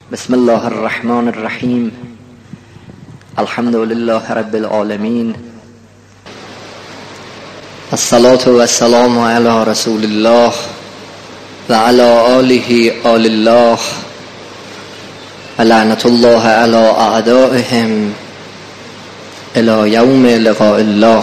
بسم الله الرحمن الرحیم. الحمد لله رب العالمین. الصلاة والسلام علی رسول الله و علی آله آل الله و لعنت الله علی اعدائهم الی یوم لقاء الله.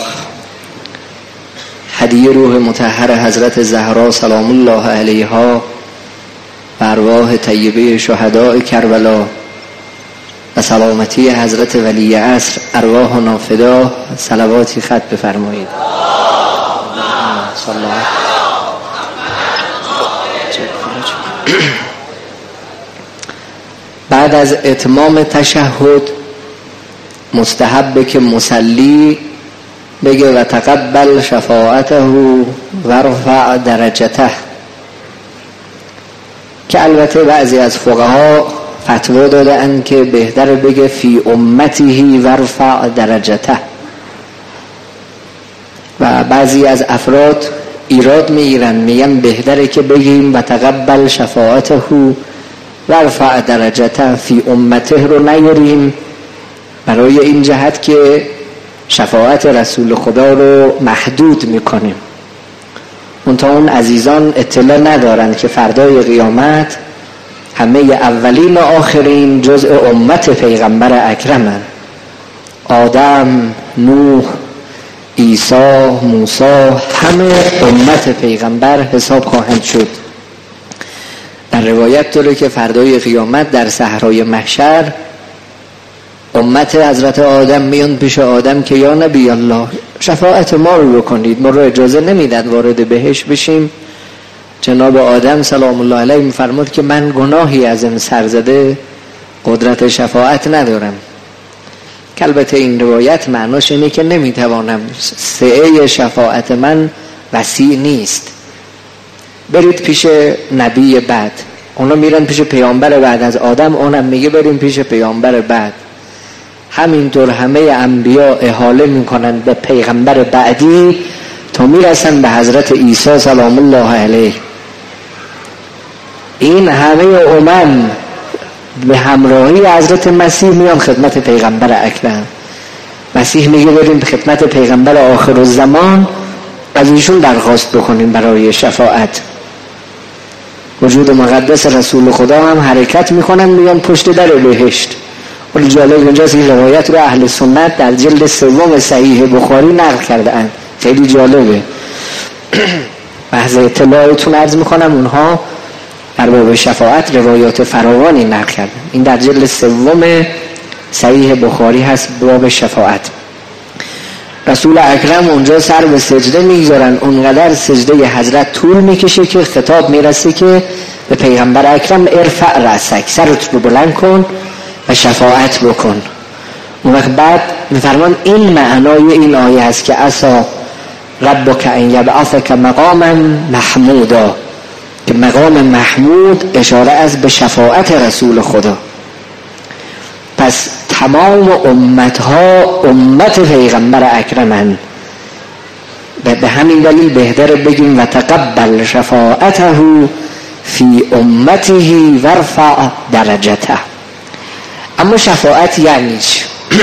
هدیه روح مطهر حضرت زهرا سلام الله علیها و ارواح طیبه شهداء کربلا و سلامتی حضرت ولی عصر ارواحنا فدا. صلواتی ختم بفرمایید. بعد از اتمام تشهد مستحبه که مصلی بگه و تقبل شفاعته و رفع درجته، که البته بعضی از فقها فتوا دادن که بهتر بگه فی امته و رفع درجته، و بعضی از افراد ایراد میگن بهتره که بگیم و تقبل شفاعته و رفع درجته، فی امته رو نیاریم برای این جهت که شفاعت رسول خدا رو محدود میکنیم. منتها اون عزیزان اطلاع ندارن که فردای قیامت همه اولین و آخرین جزء امت پیغمبر اکرمن. آدم، نوح، عیسی، موسی، همه امت پیغمبر حساب خواهند شد. در روایت داره که فردای قیامت در صحرای محشر امت حضرت آدم میان پیش آدم که یا نبی الله شفاعت ما رو بکنید، ما رو اجازه نمیدن وارد بهشت بشیم. جناب آدم سلام الله علیه میفرمود که من گناهی ازم سر زده، قدرت شفاعت ندارم. که البته این روایت معناش اینه که نمیتوانم، سعه شفاعت من وسیع نیست. برید پیش نبی بعد، اونا میرن پیش پیامبر بعد از آدم، اونم میگه بریم پیش پیامبر بعد. همینطور همه انبیا احاله میکنن به پیغمبر بعدی تا میرسن به حضرت عیسی سلام الله علیه. این همه امم به همراهی حضرت مسیح میان خدمت پیغمبر اکرم. مسیح میگه بریم به خدمت پیغمبر آخر الزمان، از ایشون درخواست بکنیم برای شفاعت. وجود مقدس رسول خدا هم حرکت میکنن میان پشت در بهشت. ولی جالب اینجاست این روایت رو اهل سنت در جلد 3 صحیح بخاری نقل کردن. خیلی جالبه. محض اطلاعتون عرض میکنم اونها در باب شفاعت روایات فراوانی نقل کردن. این در جلد 3 صحیح بخاری هست باب شفاعت. رسول اکرم اونجا سر به سجده میگذارن، اونقدر سجده حضرت طول میکشه که خطاب میرسه که به پیغمبر اکرم ارفع رأسک، سرت رو بلند کن و شفاعت بکن. اون وقت بعد میفرمان این معنای این آیه است که عسى ربک ان یبعثک مقاما محمودا، که مقام محمود اشاره از به شفاعت رسول خدا. پس تمام امتها امت پیغمبر اکرمن، به همین دلیل بهتر بگیم و تقبل شفاعته فی امته و رفع درجته. اما شفاعت یعنی چی؟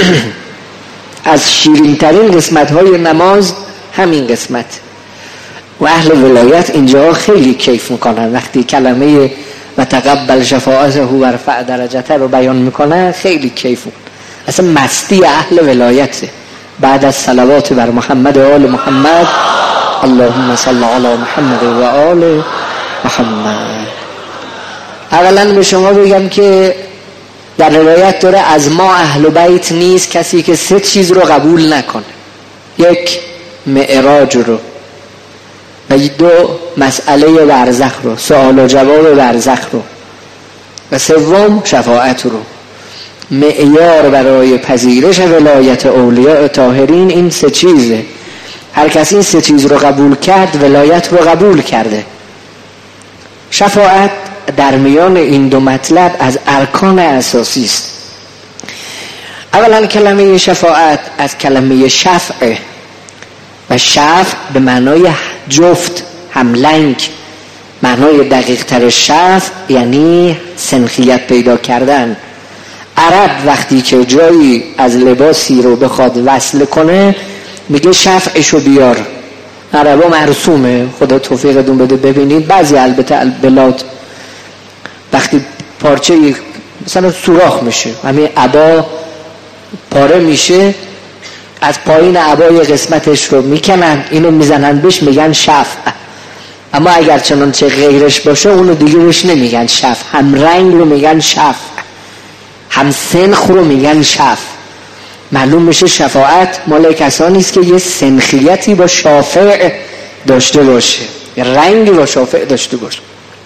از شیرین ترین قسمت های نماز همین قسمت، و اهل ولایت اینجا خیلی کیف میکنن وقتی کلمه و تقبل شفاعته و رفع درجته رو بیان میکنن، خیلی کیف میکنن. اصلا مستی اهل ولایته. بعد از صلوات بر محمد و آل محمد، اللهم صل علی محمد و آل محمد. اولا به شما بگم که در روایت داره از ما اهل بیت نیست کسی که 3 چیز رو قبول نکنه. 1 معراج رو، و 2 مسئله برزخ رو، سوال و جواب برزخ رو، و 3 شفاعت رو. معیار برای پذیرش ولایت اولیاء طاهرین این 3 چیزه. هر کسی این 3 چیز رو قبول کرد ولایت رو قبول کرده. شفاعت در میان این 2 مطلب از ارکان اساسی است. اولا کلمه شفاعت از کلمه شفع، و شفع به معنای جفت، هملنگ، معنای دقیق تر شفع یعنی سنخیت پیدا کردن. عرب وقتی که جایی از لباسی رو بخواد وصل کنه میگه شفعشو بیار. عربا مرسومه، خدا توفیقتون بده ببینید. بعضی البته بلاد وقتی پارچه مثلا سوراخ میشه، همین عبا پاره میشه، از پایین عبای قسمتش رو میکنن، اینو میزنن بهش میگن شفع. اما اگر چنانچه غیرش باشه اونو دیگه بهش نمیگن شفع. هم رنگ رو میگن شفع، هم سنخ رو میگن شفع. معلوم میشه شفاعت مال کسانی است که یه سنخیتی با شافع داشته باشه، یه رنگی با شافع داشته باشه.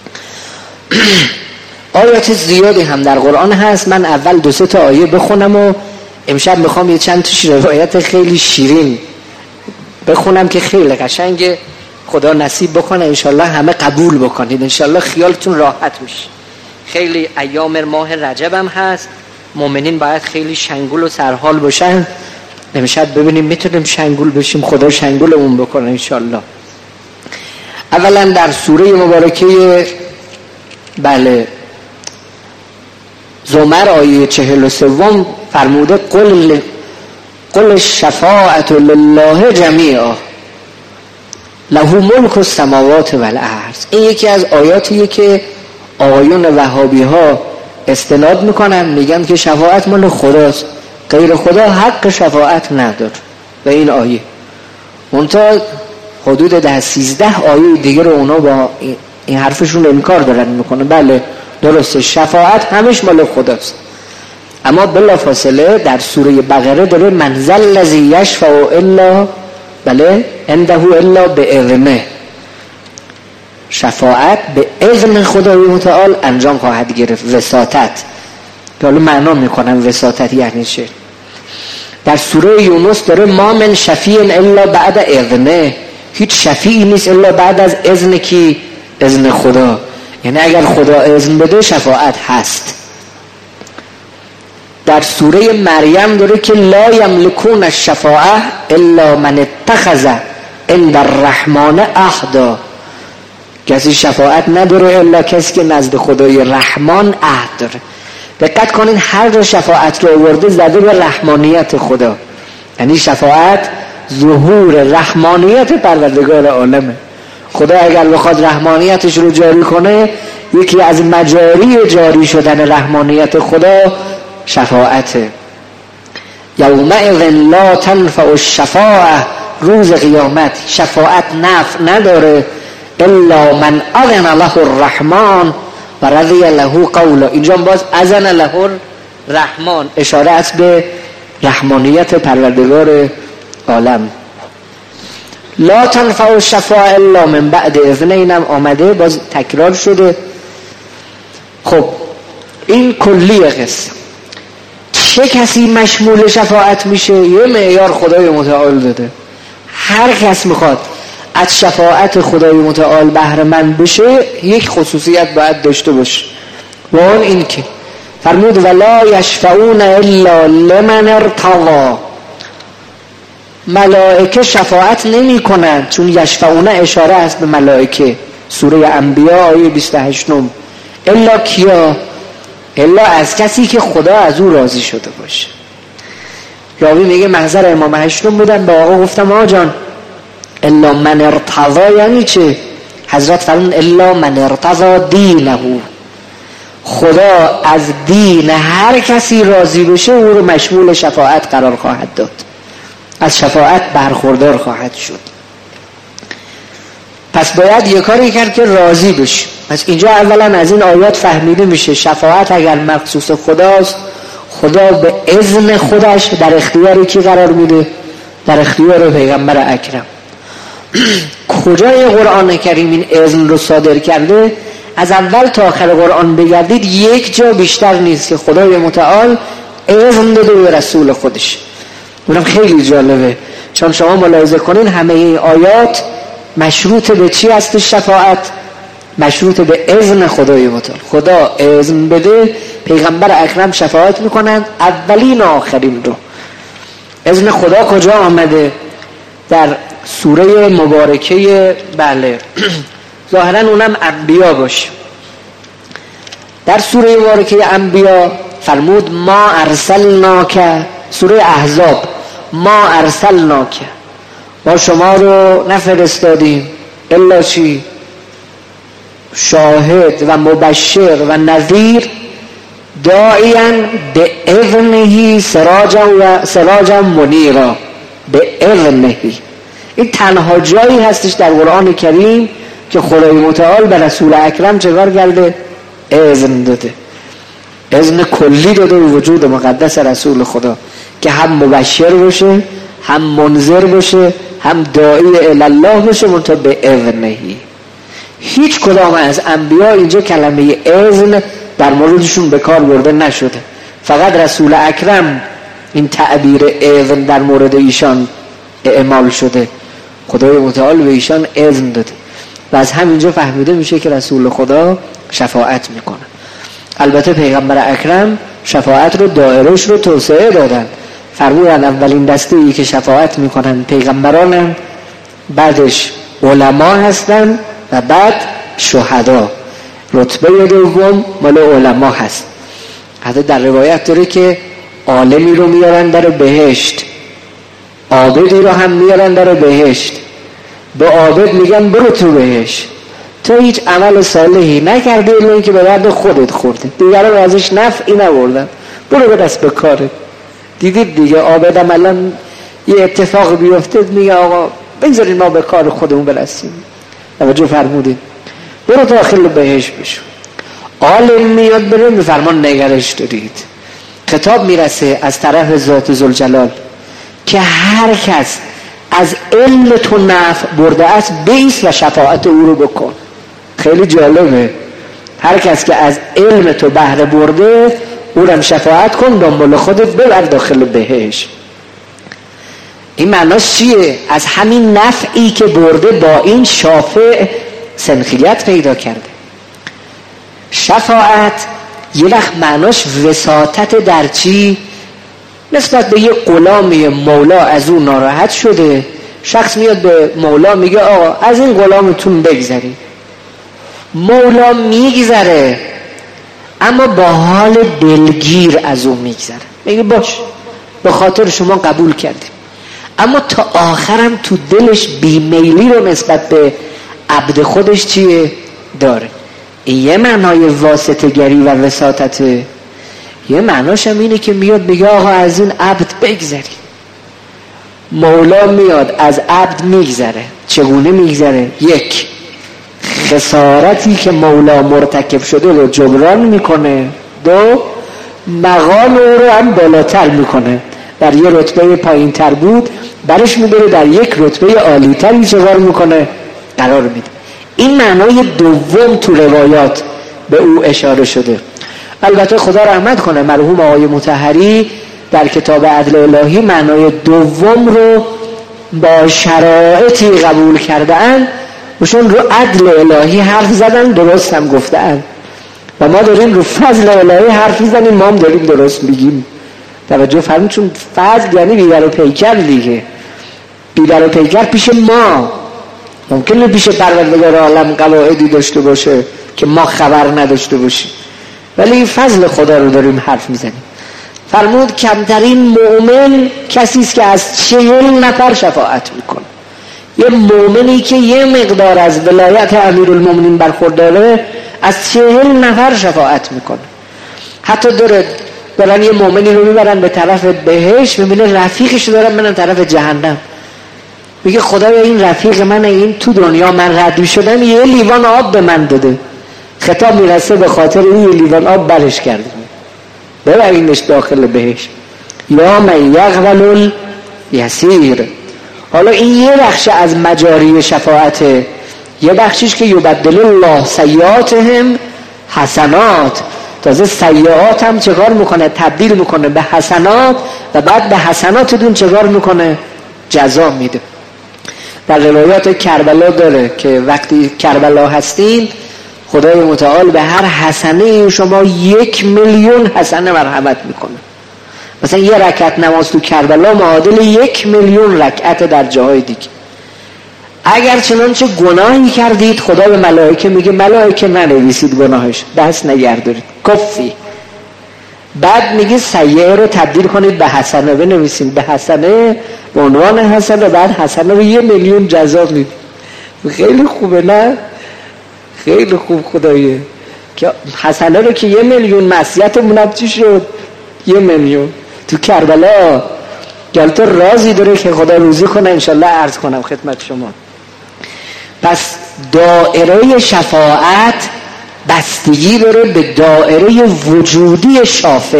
آیات زیادی هم در قرآن هست. من اول 2-3 تا آیه بخونم و امشب میخوام یه چند تاش روایت خیلی شیرین بخونم که خیلی قشنگه. خدا نصیب بکنه انشالله همه قبول بکنید، انشالله خیالتون راحت میشه. خیلی ایام ماه رجب هم هست، مؤمنین باید خیلی شنگول و سرحال باشن. امشب ببینیم میتونیم شنگول بشیم، خدا شنگولمون بکنه انشالله. اولا در سوره مبارکه زمر آیه 43 فرموده قل الشفاعة لله جمیعا له ملک السماوات والارض. این یکی از آیاتیه که آقایون وهابی ها استناد میکنن، میگن که شفاعت مال خداست، غیر خدا حق شفاعت نداره. و این آیه اونتا حدود 10-13 آیه دیگه رو اونا با این حرفشون انکار دارن میکنه. بله درسته، شفاعت همش مال خداست، اما بلافاصله در سوره بقره داره من ذا الذی یشفع الا عنده الا باذنه. شفاعت به اذن خدای متعال انجام خواهد گرفت. وساطت که حالا معنا میکنم وساطت یعنی چه. در سوره یونس داره ما من شفیع الا بعد اذنه، هیچ شفیعی نیست الا بعد از اذن کی؟ اذن خدا. یعنی اگر خدا اذن بده شفاعت هست. در سوره مریم داره که لا یملکون الشفاعه الا من اتخذ عند الرحمن عهدا. کسی شفاعت نداره الا کسی که نزد خدای رحمان عهد داره. دقت کنین هر جا شفاعت رو آورده زده به رحمانیت خدا، یعنی شفاعت ظهور رحمانیت پروردگار عالمه. خدا اگر بخواد رحمانیتش رو جاری کنه، یکی از مجاری جاری شدن رحمانیت خدا شفاعته. یومئذ لا تنفع الشفاعه، روز قیامت شفاعت نفع نداره الا من اذن له الرحمن و رضی له قولا. اینجا باز اذن له الرحمن اشاره است به رحمانیت پروردگار عالم. لا تنفع الشفاعه الا من بعد اذن، اینم آمده باز تکرار شده. خب این کلی قصه. چه کسی مشمول شفاعت میشه؟ یه معیار خدای متعال داده. هر کس میخواد از شفاعت خدای متعال بهره مند بشه یک خصوصیت باید داشته باشه، و اون این که فرمود ولا یشفعون الا لمن ارتضی. ملائکه شفاعت نمی کنند، چون یشفعون اشاره است به ملائکه. سوره انبیاء آیه 28. الا کیا؟ الا از کسی که خدا از او راضی شده باشه. راوی میگه محضر امام هشتم بودن، به آقا گفتم آقا جان الا من ارتضی یعنی چه؟ حضرت فرمود الا من ارتضی دینه. خدا از دین هر کسی راضی بشه او رو مشمول شفاعت قرار خواهد داد، از شفاعت برخوردار خواهد شد. پس باید یه کاری کرد که راضی بشه. پس اینجا اولا از این آیات فهمیده میشه شفاعت اگر مخصوص خداست، خدا به اذن خودش در اختیار کی قرار میده؟ در اختیار پیغمبر اکرم. کجای قرآن کریم این اذن رو صادر کرده؟ از اول تا آخر قرآن بگردید یک جا بیشتر نیست که خدای متعال اذن داده به رسول خودش. اونم خیلی جالبه، چون شما ملاحظه کنین همه این آیات مشروط به چی هست؟ شفاعت مشروط به اذن خدای متعال. خدا اذن بده پیغمبر اکرم شفاعت میکنند، اولین و آخرین رو. اذن خدا کجا آمده؟ در سوره مبارکه ظاهرا اونم انبیا باشه. در سوره مبارکه انبیا فرمود ما ارسلناک، سوره احزاب، ما ارسلناک، ما شما رو نفرستادیم الا چی؟ شاهد و مبشر و نذیر، داعیا به اذنه سراجا منیرا، به اذنه. این تنها جایی هستش در قرآن کریم که خدای متعال به رسول اکرم چکار کرده؟ اذن داده، اذن کلی داده به وجود مقدس رسول خدا که هم مبشر باشه، هم منذر باشه، هم داعی الله باشه، منتها به اذنه. هیچ کدام از انبیا اینجا کلمه اذن در موردشون به کار برده نشده، فقط رسول اکرم این تعبیر اذن در مورد ایشان اعمال شده. خدای متعال به ایشان اذن داده و از همینجا فهمیده میشه که رسول خدا شفاعت میکنه. البته پیغمبر اکرم شفاعت رو دایرش رو توسعه دادن، فرمودن اولین دسته ای که شفاعت میکنن پیغمبرانن، بعدش علما هستن و بعد شهدا. رتبه دوم مال علما هست. حتی در روایت داره که عالمی رو میارن در بهشت، عابدی رو هم میارن در بهشت، به عابد میگن برو تو بهشت، تو هیچ عمل صالحی نکردی الا اینکه به درد خودت خورده، دیگران ازش نفعی نبردن، برو به دست به کارت. دیدید دیگه عابدم الان یه اتفاق بیفته میگه آقا بگذارید ما به کار خودمون برسیم. توجه فرمودید؟ برو داخل بهشت بشو. عالم میاد بره میفرمان نگرش دارید. خطاب میرسه از طرف ذات ذوالجلال که هر کس از علم تو نفع برده است بیست و شفاعت او رو بکن. خیلی جالبه، هر کس که از علم تو بهره برده او رو شفاعت کن، دنبال خودت ببر داخل بهشت. این معناش چیه؟ از همین نفعی که برده با این شافع سنخیت پیدا کرده. شفاعت یه وقت معناش وساطت در چی؟ نسبت به یه غلامی مولا از اون ناراحت شده، شخص میاد به مولا میگه آقا از این غلامتون بگذری. مولا میگذره اما با حال دلگیر از اون میگذره، میگه باش به خاطر شما قبول کردیم، اما تا آخرم تو دلش بیمیلی رو نسبت به عبد خودش چیه؟ داره. این یه معنای واسطه گری و وساطته. یه معناش هم اینه که میاد میگه آقا از این عبد بگذری. مولا میاد از عبد میگذره. چگونه میگذره؟ یک، خسارتی که مولا مرتکب شده رو جبران میکنه. دو، مقام او رو هم بالاتر میکنه. در یه رتبه پایین تر بود برش میبره در یک رتبه عالی تری چگار میکنه؟ قرار میده. این معنای دوم تو روایات به او اشاره شده. البته خدا رحمت کنه مرحوم آقای مطهری در کتاب عدل الهی معنای دوم رو با شرایطی قبول کردن، وشون رو عدل الهی حرف زدن، درست هم گفتن و ما داریم رو فضل الهی حرف میزنیم، ما هم داریم درست میگیم. توجه فرمود؟ چون فضل یعنی بیدر و پیکر دیگه. بیدر و پیکر پیش ما، ممکنه پیش پروردگار عالم قواعدی داشته باشه که ما خبر نداشته باشیم، ولی این فضل خدا رو داریم حرف میزنیم. فرمود کمترین مؤمن کسی است که از 40 نفر شفاعت میکنه. یه مؤمنی که یه مقدار از ولایت امیرالمومنین برخورداره از 40 نفر شفاعت میکنه. حتی دارن یه مؤمنی رو میبرن به طرف بهشت، میبینه رفیقش دارن منن طرف جهنم، میگه خدایا این رفیق من، این تو دنیا من رد شدم یه لیوان آب به من داده، خطاب میرسه به خاطر این یه لیوان آب برش کرده، ببرینش داخل بهشت. یا من یقبل الیسیر. حالا این یه بخش از مجاری شفاعته، یه بخشیش که یبدل الله سیئاتهم حسنات، تازه سیئات هم چکار میکنه؟ تبدیل میکنه به حسنات و بعد به حسنات دون چکار میکنه؟ جزا میده. در روایات کربلا داره که وقتی کربلا هستین خدای متعال به هر حسنه شما 1,000,000 حسنه مرحمت میکنه. مثلا یه رکعت نماز تو کربلا معادل 1,000,000 رکعت در جاهای دیگه. اگر چنانچه گناهی کردید، خدا به ملائکه میگه ملائکه ننویسید گناهش، دست نگردارید، کفی. بعد میگه سیئه رو تبدیل کنید به حسنه، بنویسید به حسنه، به عنوان حسنه، بعد حسنه رو 1,000,000 جزا میدید. خیلی خوبه نه؟ خیلی خوب خدایه که حسنه رو که 1,000,000 معصیتمون چی شد؟ 1,000,000. تو کربلا گلت رازی داره که خدا روزی کنه، انشالله عرض کنم خدمت شما. پس دائره شفاعت بستگی داره به دائره وجودی شافع.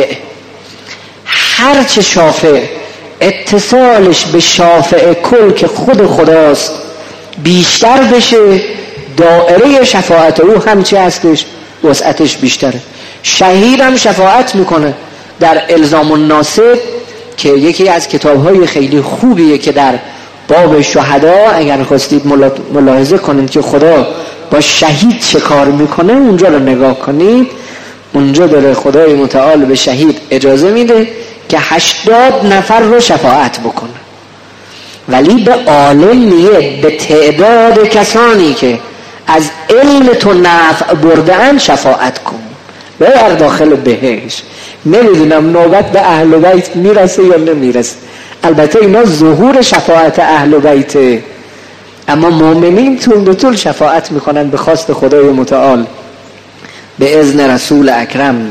هرچه شافع اتصالش به شافع کل که خود خداست بیشتر بشه، دائره شفاعت او همچه هستش وسعتش بیشتره. شهید هم شفاعت میکنه در الزام الناصب که یکی از کتاب‌های خیلی خوبیه که در باب شهدا اگر خواستید ملاحظه کنید که خدا با شهید چه کار میکنه، اونجا رو نگاه کنید. اونجا داره خدای متعال به شهید اجازه میده که 80 نفر رو شفاعت بکنه، ولی به عالم میگه به تعداد کسانی که از علم تو نفع برده‌اند شفاعت کن ببر داخل بهشت. نمیدونم نوبت به اهل بیت میرسه یا نمیرسه. البته اینا ظهور شفاعت اهل بیته، اما مؤمنین طول به طول شفاعت میکنن به خواست خدای متعال به اذن رسول اکرم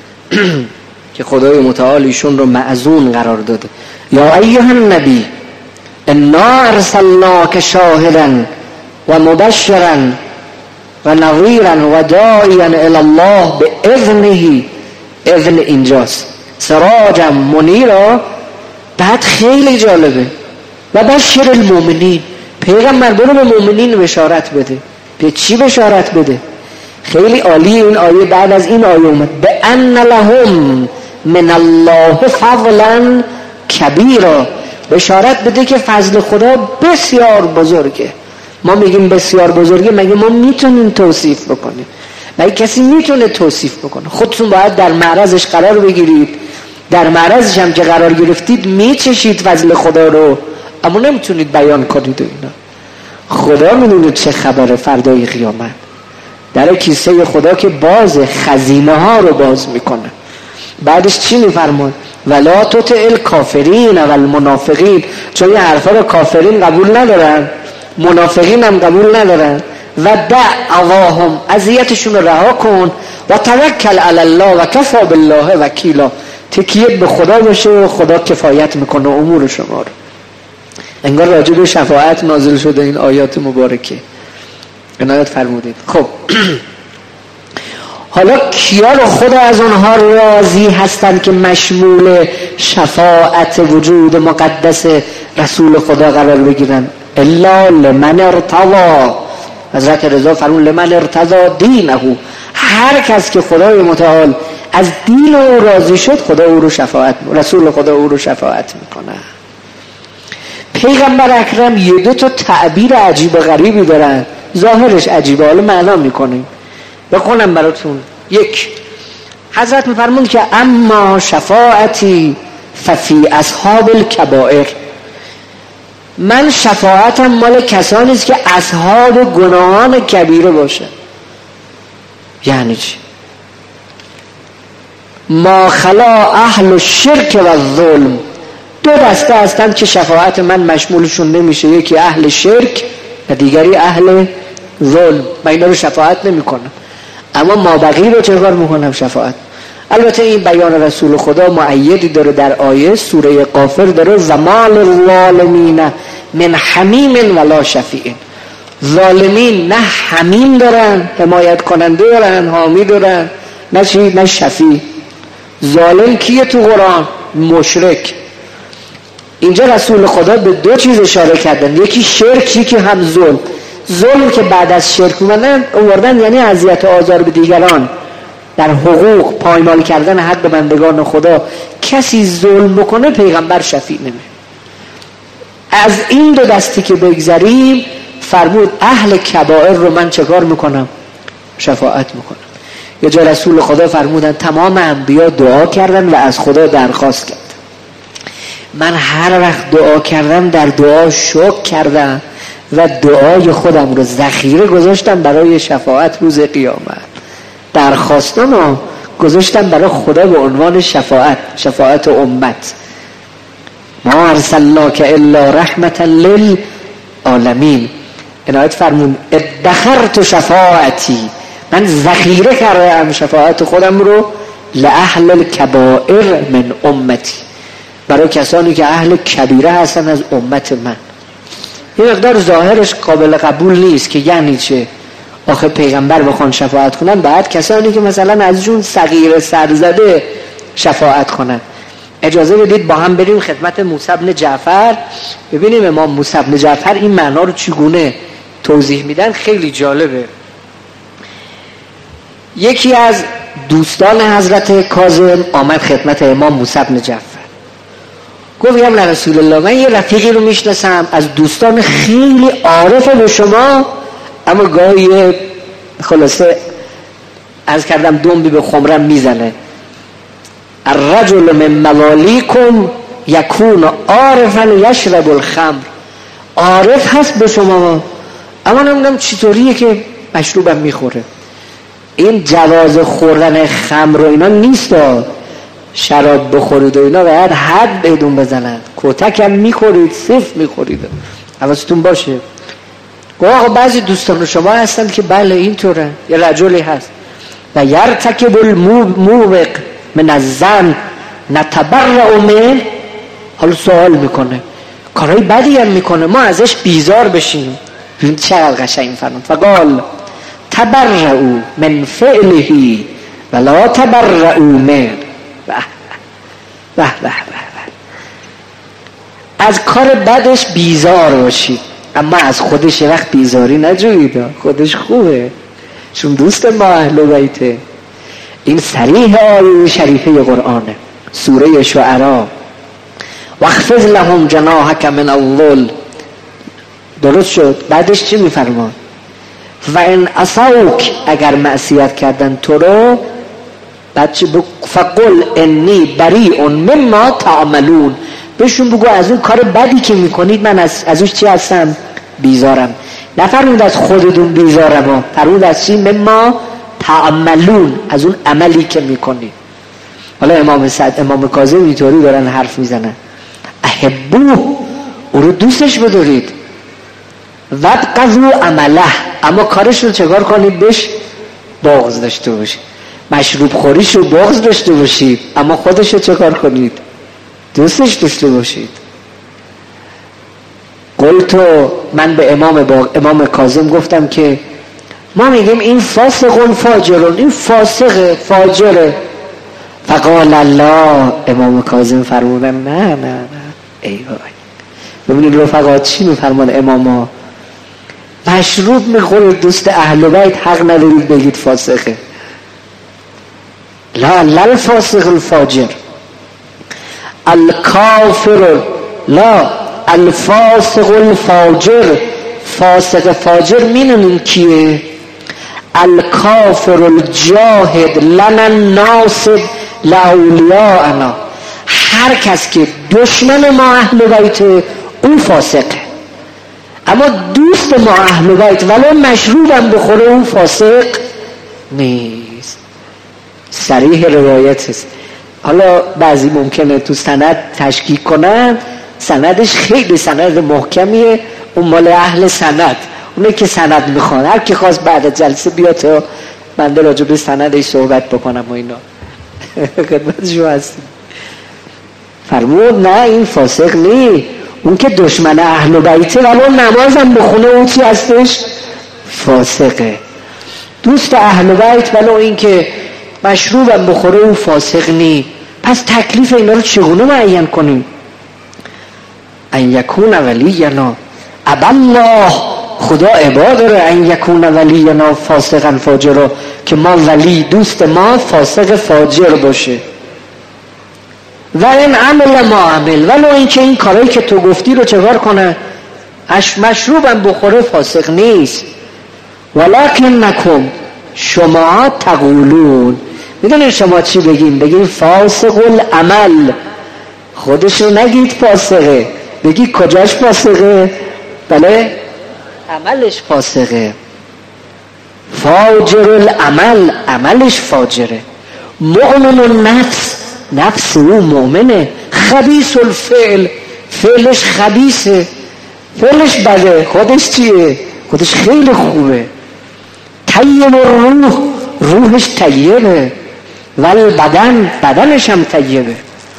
که خدای متعال ایشون رو معزون قرار داده. یا ایها النبی انا ارسلناک شاهدا و مبشرا و نظیرا و داعیا الی الله به اذنه. اذن اینجاست، سراجا منیرا. بعد خیلی جالبه و بشر المؤمنین، پیغمبر برو به مؤمنین بشارت بده. به چی بشارت بده؟ خیلی عالی این آیه. بعد از این آیه اومد به ان لهم من الله فضلا کبیرا، بشارت بده که فضل خدا بسیار بزرگه. ما میگیم بسیار بزرگه، مگه ما میتونیم توصیف بکنیم؟ مگه کسی میتونه توصیف بکنه؟ خودتون باید در معرضش قرار بگیرید، در معرضش هم که قرار گرفتید میچشید فضل خدا رو، اما نمیتونید بیان کنید. اینا خدا میدونه چه خبره فردای قیامت. در کیسه خدا که باز خزینه ها رو باز میکنه. بعدش چی میفرماد؟ ولا تطع الکافرین و المنافقین. چون این حرفا رو کافرین قبول ندارن، منافقین هم قبول ندارن. و دع اواهم، اذیتشون رو رها کن. و توکل علی الله و کفی بالله وکیلا، تکیه به خدا باشه و خدا کفایت میکنه امور شما رو. انگار راجع به شفاعت نازل شده این آیات مبارکه. عنایت فرمودید. خب حالا کیا رو خدا از اونها راضی هستن که مشمول شفاعت وجود مقدس رسول خدا قرار بگیرن؟ الا لمن ارتضى. حضرت رضا فرمون لمن ارتضى دینه، هر کس که خدای متعال از دین او راضی شد خدا او رو شفاعت، رسول خدا او رو شفاعت میکنه. پیغمبر اکرم یه دو تا تعبیر عجیب و غریبی دارن، ظاهرش عجیبه، حالا معنا میکنیم. بخونم براتون. یک، حضرت میفرمون که اما شفاعتی ففی اصحاب الکبائر، من شفاعتم مال کسانی است که اصحاب گناهان کبیره باشه. یعنی چی؟ ما خلا اهل الشرک و الظلم، دو دسته هستند که شفاعت من مشمولشون نمیشه، یکی اهل شرک و دیگری اهل ظلم. من اینا رو شفاعت نمیکنم، اما ما بقیه رو چه کار میکنم؟ شفاعت. البته این بیان رسول خدا معیدی داره در آیه سوره غافر داره و ما للظالمین من حمیم ولا شفیع. ظالمین نه حمیم دارن، حمایت کننده دارن، حامی دارن، نه چی؟ نه شفیع. ظالم کیه تو قرآن؟ مشرک. اینجا رسول خدا به دو چیز اشاره کردن، یکی شرک، یکی هم ظلم. ظلم که بعد از شرک اومدن یعنی اذیت و آزار به دیگران، در حقوق پایمال کردن حق بندگان خدا. کسی ظلم بکنه پیغمبر شفیع نمیشه. از این دو دستی که بگذریم فرمود اهل کبائر رو من چکار میکنم؟ شفاعت میکنم. یه جا رسول خدا فرمودن تمام انبیا دعا کردن و از خدا درخواست کردن. من هر وقت دعا کردم در دعا شکر کردم و دعای خودم رو ذخیره گذاشتم برای شفاعت روز قیامت. درخواستان رو گذاشتم برای خدا به عنوان شفاعت امت. ما ارسلناک الا رحمتا للعالمین. عنایت فرمون ادخرت شفاعتی، من ذخیره کردم شفاعت خودم رو لأهل الکبائر من امتی، برای کسانی که اهل کبیره هستن از امت من. این مقدار ظاهرش قابل قبول نیست که یعنی چه؟ آخه پیغمبر بخوان شفاعت کنن بعد کسانی که مثلا از جون صغیر سرزده شفاعت کنن. اجازه بدید با هم بریم خدمت موسی بن جعفر ببینیم امام موسی بن جعفر این معنا رو چگونه توضیح میدن. خیلی جالبه. یکی از دوستان حضرت کاظم آمد خدمت امام موسی بن جعفر، گفت یا رسول الله من یه رفیقی رو میشناسم از دوستان خیلی عارفه به شما، اما گاهی خلاصه از کردم دنبی به خمرم میزنه. الرجل من موالیکم یکون عارفا یشرب الخمر. عارف هست به شما اما نمیدونم چطوریه که مشروبم میخوره. این جواز خوردن خمر و اینا نیست، شراب بخورید و اینا باید حد بهتون بزنن. کتک هم میخورید صفر میخورید، حواستون باشه. گواه بعضی دوستان شما هستند که بله اینطوره. یه رجلی هست و یرتکب الموبق من الزن نتبرع منه. حالا سوال میکنه کارهای بدی هم میکنه ما ازش بیزار بشیم. چقدر قشنگ فرمود فقال تبرعوا من فعله ولا تبرعوا من. از کار بدش بیزار باشید اما از خودش یه وقت بیزاری نجوید، خودش خوبه چون دوست ما اهل بیته. این صریح آیه شریفه قرآنه، سوره شعراء. واخفض لهم جناحک من الذل. درست شد. بعدش چی میفرمان؟ و ان عصوک، اگر معصیت کردن تو رو، بعد چی فقل انی بریء مما تعملون. بهشون بگو از اون کار بدی که میکنید من از اون چی هستم؟ بیزارم. نفرمود از خودتون بیزارم، فرمود از چی؟ مما تعملون، از اون عملی که میکنید. حالا امام کاظم اینطوری دارن حرف میزنن احبوه، او رو دوستش بدارید. وابغضوا عمله، اما کارش رو چکار کنید؟ بهش بغض داشته باشید. مشروب خوریش رو بغض داشته باشید اما خودش رو چکار کنید؟ دوستش داشته باشید. قلتو، من به امام کاظم گفتم که ما میگیم این فاسق فاجرون، این فاسق فاجره. فقال الله، امام کاظم فرمودن نه ای وای. ببینید رفقا چی میفرمان اماما؟ مشروب میخوره دوست اهل بیت حق ندارید بگید فاسقه. لا الفاسق الفاجر الکافر، لا الفاسق الفاجر. فاسق فاجر مینونین کیه؟ الکافر الجاهد لنا ناصب لاولیاءنا. هر کس که دشمن ما اهل بیت اون فاسقه، اما دوست ما اهل بیت ولو مشروبم بخوره اون فاسق نیست. صریح روایت است. حالا بعضی ممکنه تو سند تشکیک کنن، سندش خیلی سند محکمیه، اون مال اهل سند، اونه که سند میخوان. هر کی خواست بعد جلسه بیاد تا من در راجع به سندش صحبت بکنم و اینا خدمتشو هستیم. فرمود نه این فاسق نی، اون که دشمن اهل بیته ولو نمازم بخونه اون چی هستش؟ فاسقه. دوست اهل بیت ولو این که مشروبم بخوره اون فاسق نی. پس تکلیف اینا رو چگونه معین کنیم؟ ان یکون ولینا ابالله، خدا عباد داره ان یکون ولینا فاسقا فاجرا، که ما ولی دوست ما فاسق فاجر باشه. و این عمل ما عمل، ولو این که این کارهایی که تو گفتی رو چکار کنه؟ مشروبم بخوره فاسق نیست. ولکن نکن، شما تقولون، میدونین شما چی بگیم؟ بگیم فاسق العمل. خودش رو نگید فاسقه، بگی کجاش فاسقه؟ بله عملش فاسقه، فاجر العمل عملش فاجره، مؤمن النفس نفس او مؤمنه، خبیث الفعل فعلش خبیثه، فعلش بده، خودش چیه؟ خودش خیلی خوبه. طیب الروح روحش طیبه، والبدن بدنش هم طیبه.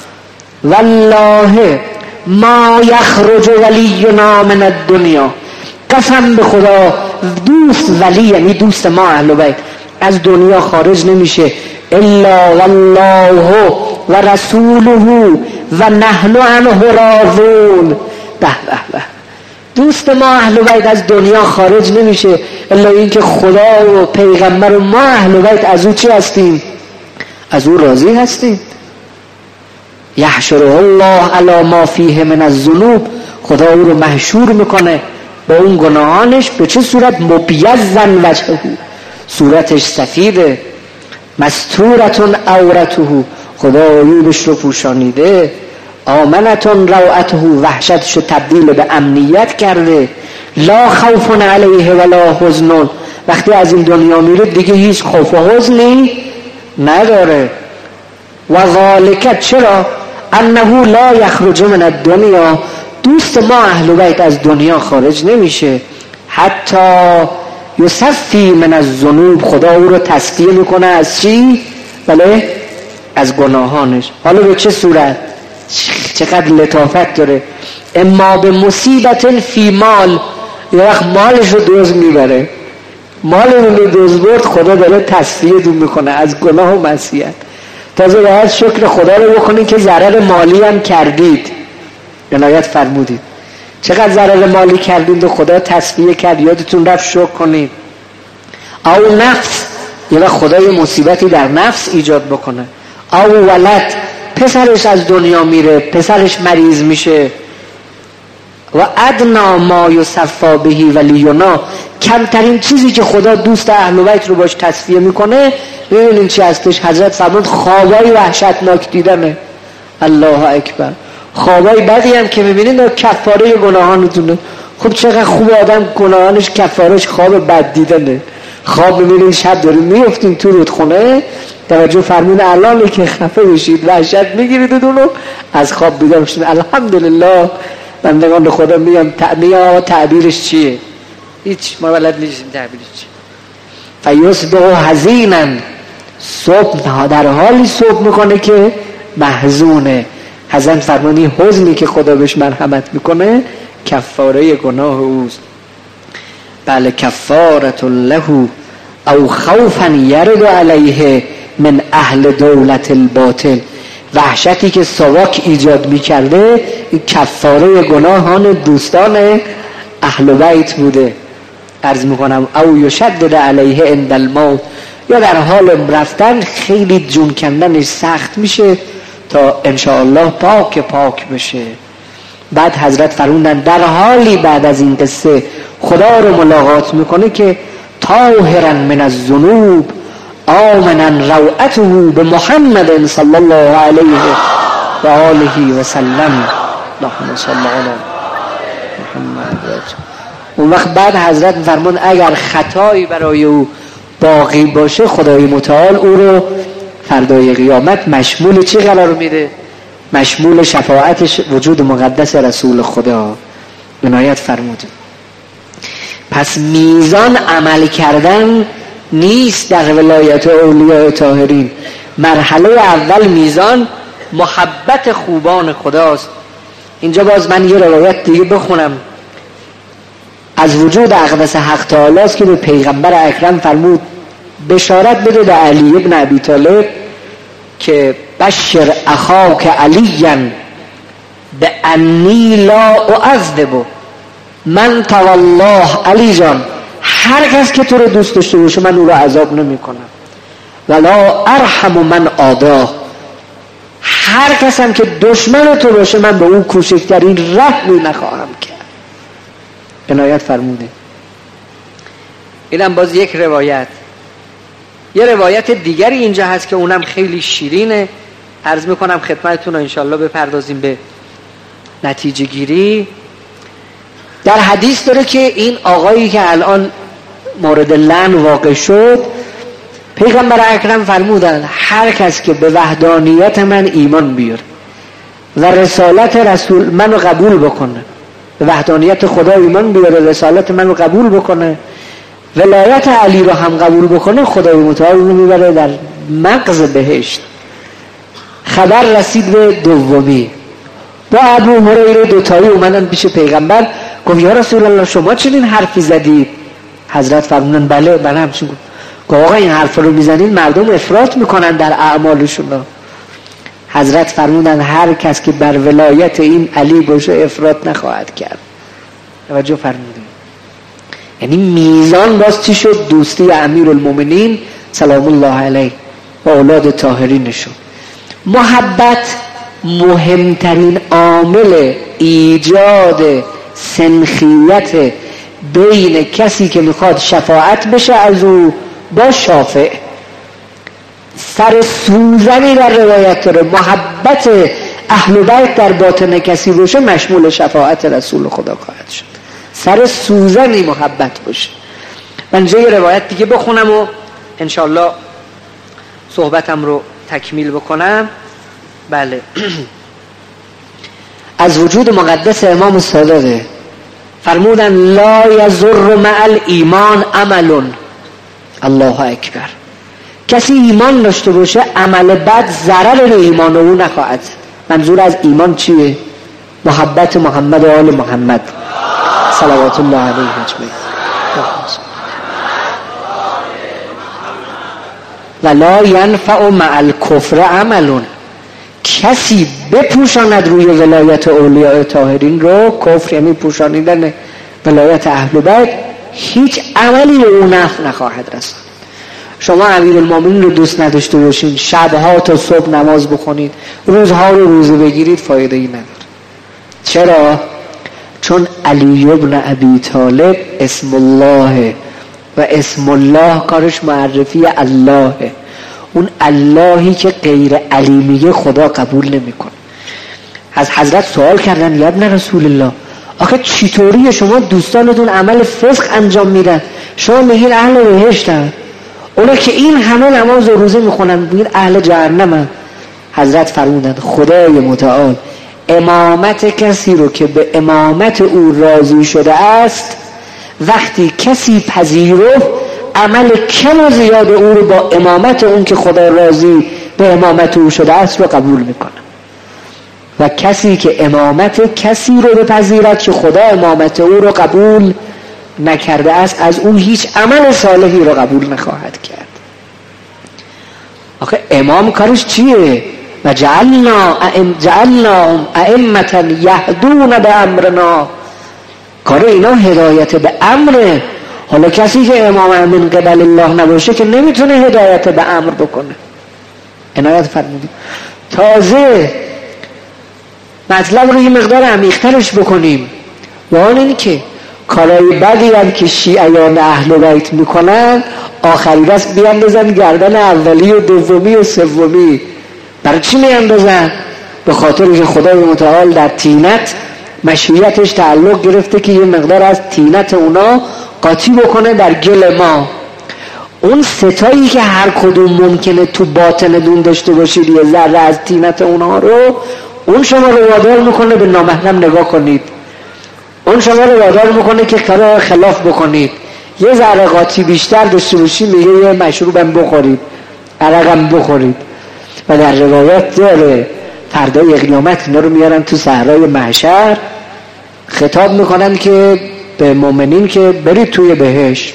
والله ما یخرج ولینا من الدنیا، قسم به خدا دوست ولی یعنی دوست ما اهل بیت از دنیا خارج نمیشه الا والله و رسوله و نحن عنه راضون. به به به، دوست ما اهل بیت از دنیا خارج نمیشه الا اینکه خدا و پیغمبر و ما اهل بیت از او چی هستیم؟ از او راضی هستیم. یحشره الله علی ما فیه من الذنوب، خدا او رو محشور میکنه با اون گناهانش. به چه صورت؟ مبیضا وجهه، صورتش سفیده. مستورتون عورته، خدا عیوبش رو پوشانیده. آمنتون روعته، وحشتش رو تبدیل به امنیت کرده. لا خوف علیه ولا حزن، وقتی از این دنیا میره دیگه هیچ خوف و حزنی نداره. و ذالک، چرا؟ انه لا یخرج من الدنیا، دوست ما اهل بیت از دنیا خارج نمیشه حتی یصفی من الذنوب، خدا او رو تصفیه میکنه از چی؟ بله، از گناهانش. حالا به چه صورت؟ چقدر لطافت داره. اما به مصیبت فی مال، یه وقت مالش رو دوز میبره، مال رو دوز برد، خدا داره تصفیه دون میکنه از گناه و معصیت. تازه باید شکر خدا رو بکنید که ضرر مالی هم کردید، عنایت فرمودید. چقدر ضرر مالی کردید و خدا تصفیه کرد، یادتون رفت شکر کنید. او نفس، یه وقت خدا یه مصیبتی در نفس ایجاد بکنه. او ولد، پسرش از دنیا میره، پسرش مریض میشه. و ادنا ما یصفا بهی ولینا، کمترین چیزی که خدا دوست اهل بیت رو باش تصفیه میکنه ببینین چی هستش؟ حضرت فرمود خوابای وحشتناک دیدنه. الله اکبر. خوابای بدی هم که میبینین کفاره گناهانتونه. خب چقدر خوب آدم گناهانش کفارش خواب بد دیدنه. خواب میبینین شب دارین میفتین تو رودخونه، توجه فرمون الانی که خفه بشید وحشت میگیرید اونو از خواب بیدار بشید. الحمدلله بندگان خدا میگم تعبیرش چیه؟ هیچ ما بلد نیستیم تعبیرش چیه. فیصبح حزینا، صبح در حالی صبح میکنه که محزونه. حزن فرمانی حزنی که خدا بهش مرحمت میکنه کفاره گناه اوست. بله، کفارت له او خوفا یرد علیه من اهل دولت الباطل، وحشتی که سواک ایجاد میکرده کفاره گناهان دوستان اهل بیت بوده. عرض میکنم او یشدد علیه عند الموت، یا در حال رفتن خیلی جون کندنش سخت میشه تا انشاءالله پاک بشه. بعد حضرت فرمودن در حالی بعد از این قصه خدا رو ملاقات میکنه که طاهرا من الذنوب آمنا روعته به محمد صلی الله علیه و آله و سلم. اللهم صل علی محمد. اون وقت بعد حضرت فرمون اگر خطایی برای او باقی باشه خدای متعال او رو فردای قیامت مشمول چی قرار میده؟ مشمول شفاعتش وجود مقدس رسول خدا. عنایت فرمود. پس میزان عمل کردن نیست در ولایت اولیاء طاهرین. مرحله اول میزان محبت خوبان خداست. اینجا باز من یه روایت دیگه بخونم از وجود اقدس حق تعالی است که به پیغمبر اکرم فرمود بشارت بده به علی ابن ابی طالب که بشر اخاک علیا به انی لا اعذب من تولاه. علی جان، هر کس که تو رو دوست داشته باشه من او رو عذاب نمی کنم. ولا ارحم من آداه، هر کس هم که دشمن تو باشه من به اون کوچکترین رحمی نخواهم کرد. عنایت فرموده. اینم باز یک روایت. یه روایت دیگری اینجا هست که اونم خیلی شیرینه، عرض میکنم خدمتتون و انشالله بپردازیم به نتیجه گیری. در حدیث داره که این آقایی که الان مورد لعن واقع شد، پیغمبر اکرم فرمودن هر کس که به وحدانیت من ایمان بیاره و رسالت رسول منو قبول بکنه، به وحدانیت خدا ایمان بیاره، رسالت منو قبول بکنه، ولایت علی رو هم قبول بکنه، خدای متعال رو میبره در مغز بهشت. خبر رسید به دومی. با ابو هریره دوتایی اومدن پیش پیغمبر، گفت یا رسول الله شما چنین حرفی زدید؟ حضرت فرمودن بله همچین گفت. آقا این حرف رو میزنید مردم افراط میکنن در اعمالشون. حضرت فرمودن هر کس که بر ولایت این علی باشه افراط نخواهد کرد. توجه فرمودید. یعنی میزان باز چی شد؟ دوستی امیرالمومنین سلام الله علیه و اولاد طاهرینشون. محبت مهمترین عامل ایجاد سنخیت بین کسی که میخواد شفاعت بشه از او با شافع. سر سوزنی در روایت داره محبت اهل بیت در باطن کسی باشه مشمول شفاعت رسول خدا خواهد شد. سر سوزنی محبت باشه. من جای روایت دیگه بخونم و انشالله صحبتم رو تکمیل بکنم. بله از وجود مقدس امام الصادق فرمودن لا یضر مع الایمان عمل. الله اکبر. کسی ایمان داشته باشه عمل بد ضرر به ایمان او نخواهد. منظور از ایمان چیه؟ محبت محمد و آل محمد صلوات الله علیه اجمعین. ولا ینفع مع الکفر عمل. کسی بپوشاند روی ولایت اولیاء طاهرین رو، کفر یعنی پوشانیدن ولایت اهل بیت، هیچ عملی به اون نفع نخواهد رسید. شما امیرالمومنین رو دوست نداشته باشین، شبها تا صبح نماز بخونید، روزها رو روزه بگیرید، فایده ای نداره. چرا؟ چون علی ابن ابی طالب اسم الله و اسم الله کارش معرفی اللهه. اون اللهی که غیر علی میگه خدا قبول نمیکنه. از حضرت سوال کردن یا ابن رسول الله آخه چطوری شما دوستانتون عمل فسق انجام میدن شما میگین اهل بهشتن، اونا که این همه نماز و روزه میخونن میگین اهل جهنمن؟ حضرت فرمودند خدای متعال امامت کسی رو که به امامت او راضی شده است وقتی کسی پذیرفت عمل کم و زیاد او رو با امامت اون که خدا راضی به امامت او شده است رو قبول میکنه. و کسی که امامت کسی رو بپذیرد که خدا امامت او رو قبول نکرده است از اون هیچ عمل صالحی رو قبول نخواهد کرد. آخه امام کارش چیه؟ و جعلنا ائمة یهدون بامرنا. کار اینا هدایت به امره. حالا کسی که امام من قبل الله نباشه که نمیتونه هدایت به امر بکنه. عنایت فرمودید. تازه مطلب رو یه مقدار عمیق‌ترش بکنیم. و آن این که کارهای بدی هم که شیعیان اهل بیت میکنن آخری دست بیاندازن گردن اولی و دومی و سومی. برای چی میاندازن؟ به خاطر که خدای متعال در طینت مشیتش تعلق گرفته که یه مقدار از طینت اونا قاطی بکنه در گل ما. اون ستایی که هر کدوم ممکنه تو باطن دون داشته باشید یه ذره از طینت اونها رو، اون شما رو وادار میکنه به نامحرم نگاه کنید، اون شما رو وادار میکنه که کار خلاف بکنید. یه ذره قاطی بیشتر داشته باشید میگه یه مشروبم بخورید، عرقم بخورید. و در روایت داره فردای قیامت اینا رو میارن تو صحرای محشر خطاب میکنن که به مؤمنین که برید توی بهشت.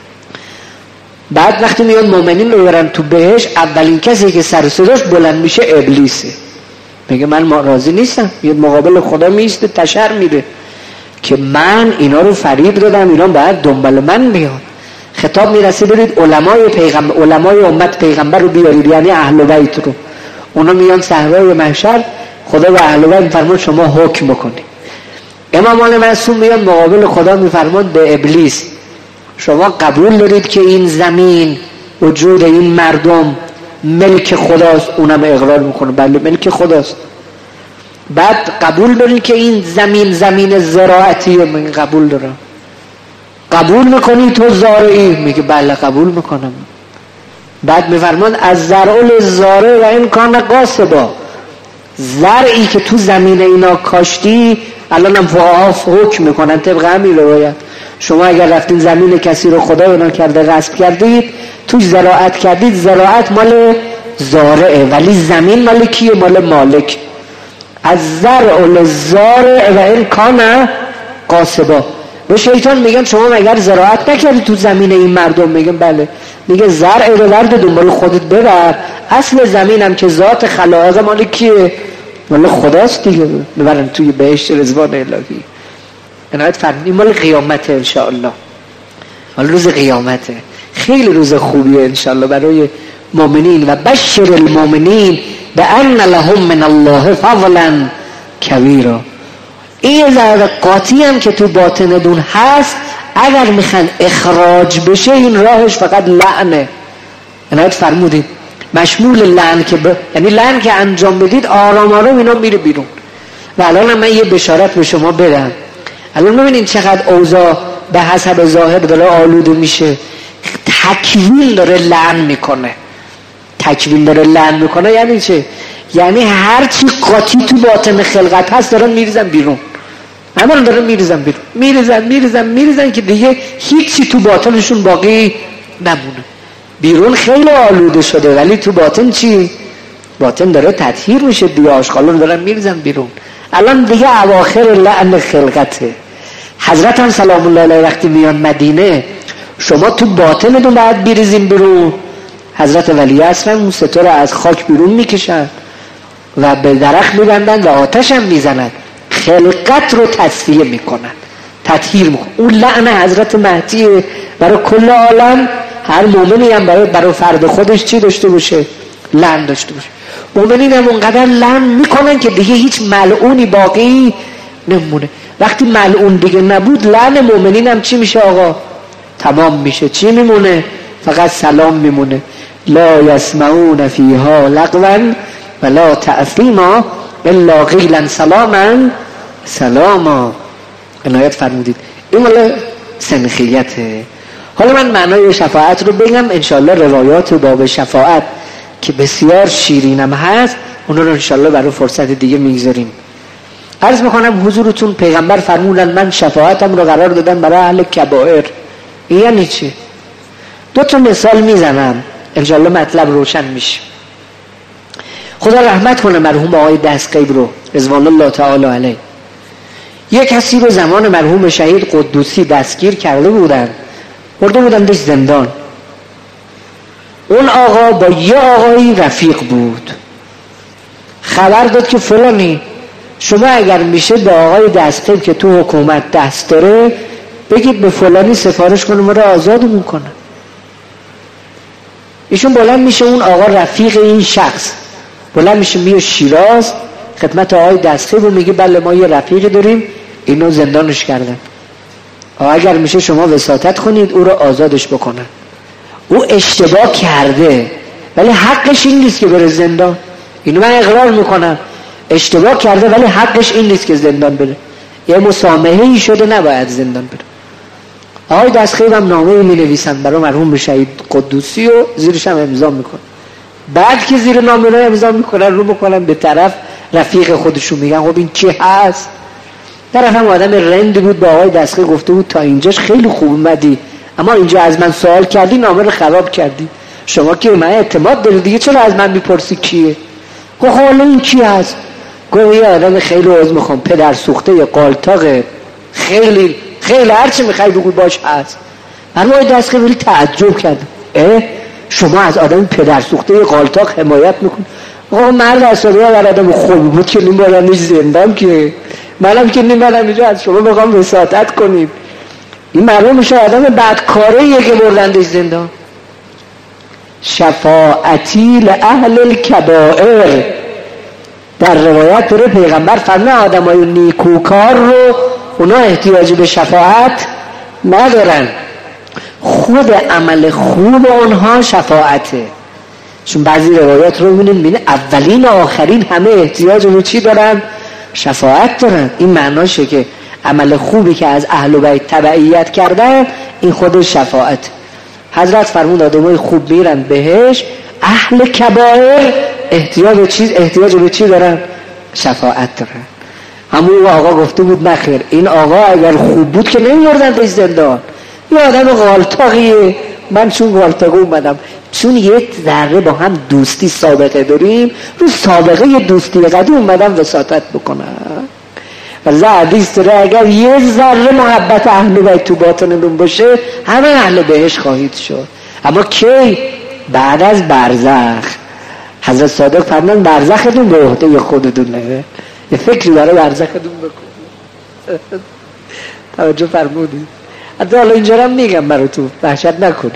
بعد وقتی میان مؤمنین رو برن تو بهشت اولین کسی که سر و صداش بلند میشه ابلیسه. میگه من راضی نیستم. یه مقابل خدا میسته تشر میده که من اینا رو فریب دادم، اینا باید دنبال من بیان. خطاب میرسه برید علمای امت پیغمبر رو بیارید، یعنی اهل بیت رو. اونا میان صحرای محشر، خدا و اهل بیت میفرماد شما حکم بکنید. امامان معصوم میان مقابل خدا میفرماد به ابلیس شما قبول دارید که این زمین وجود این مردم ملک خداست؟ اونم اقرار میکنه بله ملک خداست. بعد قبول داری که این زمین زراعتیه؟ من قبول دارم. قبول میکنی تو زارعی؟ میگه بله قبول میکنم. بعد میفرمان از زرع للزارع و این کان قاصبا، زرعی که تو زمین اینا کاشتی الان هم فقها حکم میکنن طبق همین روایت، شما اگر رفتین زمین کسی رو خدا بنا کرده غصب کردید توش زراعت کردید، زراعت مال زارعه ولی زمین مال کیه؟ مال مالک. از زرع للزارع و این کان قاصبا. به شیطان میگن شما مگر زراعت نکردی تو زمین این مردم؟ میگن بله. میگه زرع رو برد دنبال خودت ببر، اصل زمینم که ذات خلائق مال کیه؟ مال خداست دیگه، ببرن توی بهشت رضوان الهی. عنایت فرمودید مال قیامته انشاءالله، مال روز قیامته. خیلی روز خوبیه انشاءالله برای مؤمنین. و بشر المؤمنین بأن لهم من الله فضلا کبیرا. این ضرر قاطی هم که تو باطن دون هست، اگر میخوان اخراج بشه این راهش فقط لعنه. عنایت فرمودید مشمول لعن که یعنی لعن که انجام بدید آرام آرام اینا میره بیرون. و الان من یه بشارت به شما بدم. الان ببینید چقدر اوضاع به حسب ظاهر داره آلوده میشه. تکوین داره لعن میکنه. تکوین داره لعن میکنه یعنی چه؟ یعنی هر چی قاطی تو باطن خلقت هست دارن میریزن بیرون. اما دارن میریزن بیرون، میریزن که دیگه هیچی تو باطنشون باقی نمونه. بیرون خیلی آلوده شده ولی تو باطن چی؟ باطن داره تطهیر میشه دیگه، آشغالا دارن میریزن بیرون. الان دیگه اواخر لعن خلقته. حضرت هم سلام الله علیه وقتی میان مدینه، شما تو باطنتون باید بریزین بیرون. حضرت ولی اصلا اون ستاره از خاک بیرون میکشن و به درخت میبندن و آتش هم میزنن، خلقت رو تصفیه میکنن، تطهیر میکنن. اون لعن حضرت مهدی برای کل عالم. هر مومنی هم برای فرد خودش چی داشته باشه؟ لعن داشته باشه. مومنین هم اونقدر لعن میکنن که دیگه هیچ ملعونی باقی نمونه. وقتی ملعون دیگه نبود لعن مومنین هم چی میشه آقا؟ تمام میشه. چی میمونه؟ فقط سلام میمونه. لا یسمعون فیها لغوا ولا تأثیما الا قیلا سلاما سلاما. عنایت فرمودید این مال سنخیته. حالا من معنای شفاعت رو بگم انشاءالله. روایات باب شفاعت که بسیار شیرینم هست اونا رو انشاءالله برای فرصت دیگه میگذاریم. عرض میکنم حضورتون پیغمبر فرمودن من شفاعتم رو قرار دادم برای اهل کبائر. این یعنی چی؟ 2 مثال میزنم انشاءالله مطلب روشن میشه. خدا رحمت کنه مرحوم آقای دستقیب رو رضوان الله تعالی علیه. یک کسی رو زمان مرحوم شهید قدوسی دستگیر کرده بودن، برده بودن بهش زندان. اون آقا با یه آقایی رفیق بود، خبر داد که فلانی شما اگر میشه به آقای دستقیب که تو حکومت دست داره بگید به فلانی سفارش کنه ما رو آزادمون کنه. ایشون بلند میشه، اون آقا رفیق این شخص بلند میشه میاد شیراز خدمت آقای دستقیب و میگه بله ما یه رفیقی داریم اینو زندانش کردن، اگر میشه شما وساطت کنید او رو آزادش بکنن. او اشتباه کرده ولی حقش این نیست که بره زندان. اینو من اقرار میکنم اشتباه کرده ولی حقش این نیست که زندان بره. یه مسامحه‌ای شده نباید زندان بره. آقای دستقیب هم نامه می نویسن برای مرحوم شهید قدوسی و زیرش هم امضا میکنن. بعد که زیر نامه رو امضا میکنن رو میکنن به طرف رفیق خودشون میگن خب این کی هست؟ طرف هم آدم رندی بود، با آقای دستقیب گفته بود تا اینجاش خیلی خوب اومدی اما اینجا از من سوال کردی نامه رو خراب کردی. شما که من اعتماد داری دیگه چرا از من میپرسی کیه؟ گفت حالا این کی هست؟ گفت یه آدم خیلی عذر میخوام پدر سوخته قالتاق خیلی خیلی هرچی میخوای بگو باش هست. من آقای دستقیب تعجب کرد شما از آدم پدر سوخته قالتاق حمایت میکنی؟ آقا مرد اصلی ها آدم خوبی بود که نمیبارنش زندان که منم که نمیبارم اینجا از شما بخوام وساطت کنید. این معلوم میشه آدم بدکاریه که بردندش زندان. شفاعتی لأهل الکبائر در روایت داره پیغمبر فرمود آدمای نیکوکار رو اونا احتیاجی به شفاعت ندارن، خود عمل خوب اونها شفاعته. چون بعضی روایات رو میبینید اولین و آخرین همه احتیاج به چی دارن؟ شفاعت دارن. این معناشه که عمل خوبی که از اهل بیت تبعیت کردن این خود شفاعت. حضرت فرمود آدمای خوب میرن بهش، اهل کبائر احتیاج به چی دارن؟ شفاعت دارن. همون آقا گفته بود نخیر، این آقا اگر خوب بود که نمی‌بردن به زندان. یه آدم غالطاقیه، من چون غالطاقی اومدم، چون یک ذره با هم دوستی سابقه داریم، رو سابقه دوستی قدیم اومدم وساطت بکنم. و حدیث داره اگر یه ذره محبت اهل بیت تو باطنتون باشه همه اهل بهشت خواهید شد. اما کی؟ بعد از برزخ. حضرت صادق فرمودن برزختون به عهده خودتونه، یه فکری برای برزختون بکنید. توجه فرمودید؟ حتی حالا اینجا هم میگم براتون وحشت نکنه.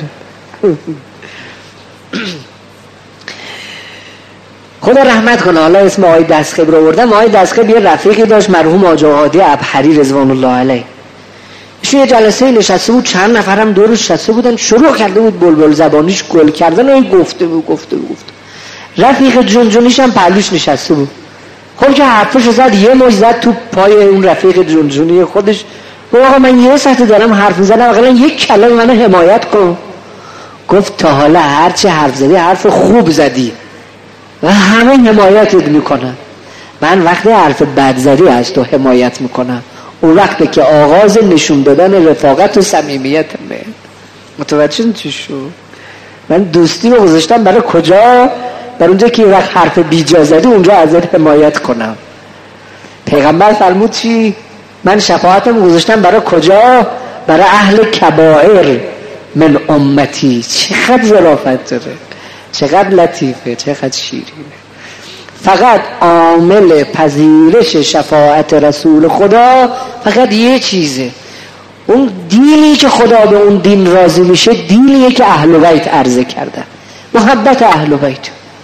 خدا رحمت کنه. حالا اسم آقای دستخیب رو بردم. آقای دستخیب یه رفیقی داشت مرحوم آقا هادی ابحری رضوان الله علیه. ایشون یه جلسه نشسته بود، چند نفرم دورش نشسته بودن، شروع کرده بود بلبل زبانیش گل کردن و گفته بود. رفیق جونجونیش هم پهلوش نشسته بود. خب که حرفش زد، یه مش زد تو پای اون رفیق جونجونی خودش. آقا من یه ساعت دارم حرف میزنم، اقلا یک کلمه منو حمایت کن. گفت تا حالا هرچی حرف زدی حرف خوب زدی و همه حمایتت میکنن. من وقتی حرف بد زدی از تو حمایت میکنم، اون وقتی که آغاز نشون دادن رفاقت و صمیمیتمه. متوجه چی شو؟ من دوستی رو گذاشتم برای کجا؟ برای اونجا که وقت حرف بیجا زدی اونجا ازت حمایت کنم. پیغمبر فرمود چی؟ من شفاعتم گذاشتم برای کجا؟ برای اهل کبائر من امتی. چقدر ظرافت داره، چقدر لطیفه، چقدر شیرینه. فقط عامل پذیرش شفاعت رسول خدا فقط یه چیزه، اون دینی که خدا به اون دین راضی میشه دینیه که اهل بیت عرضه کرده. محبت اهل بیت،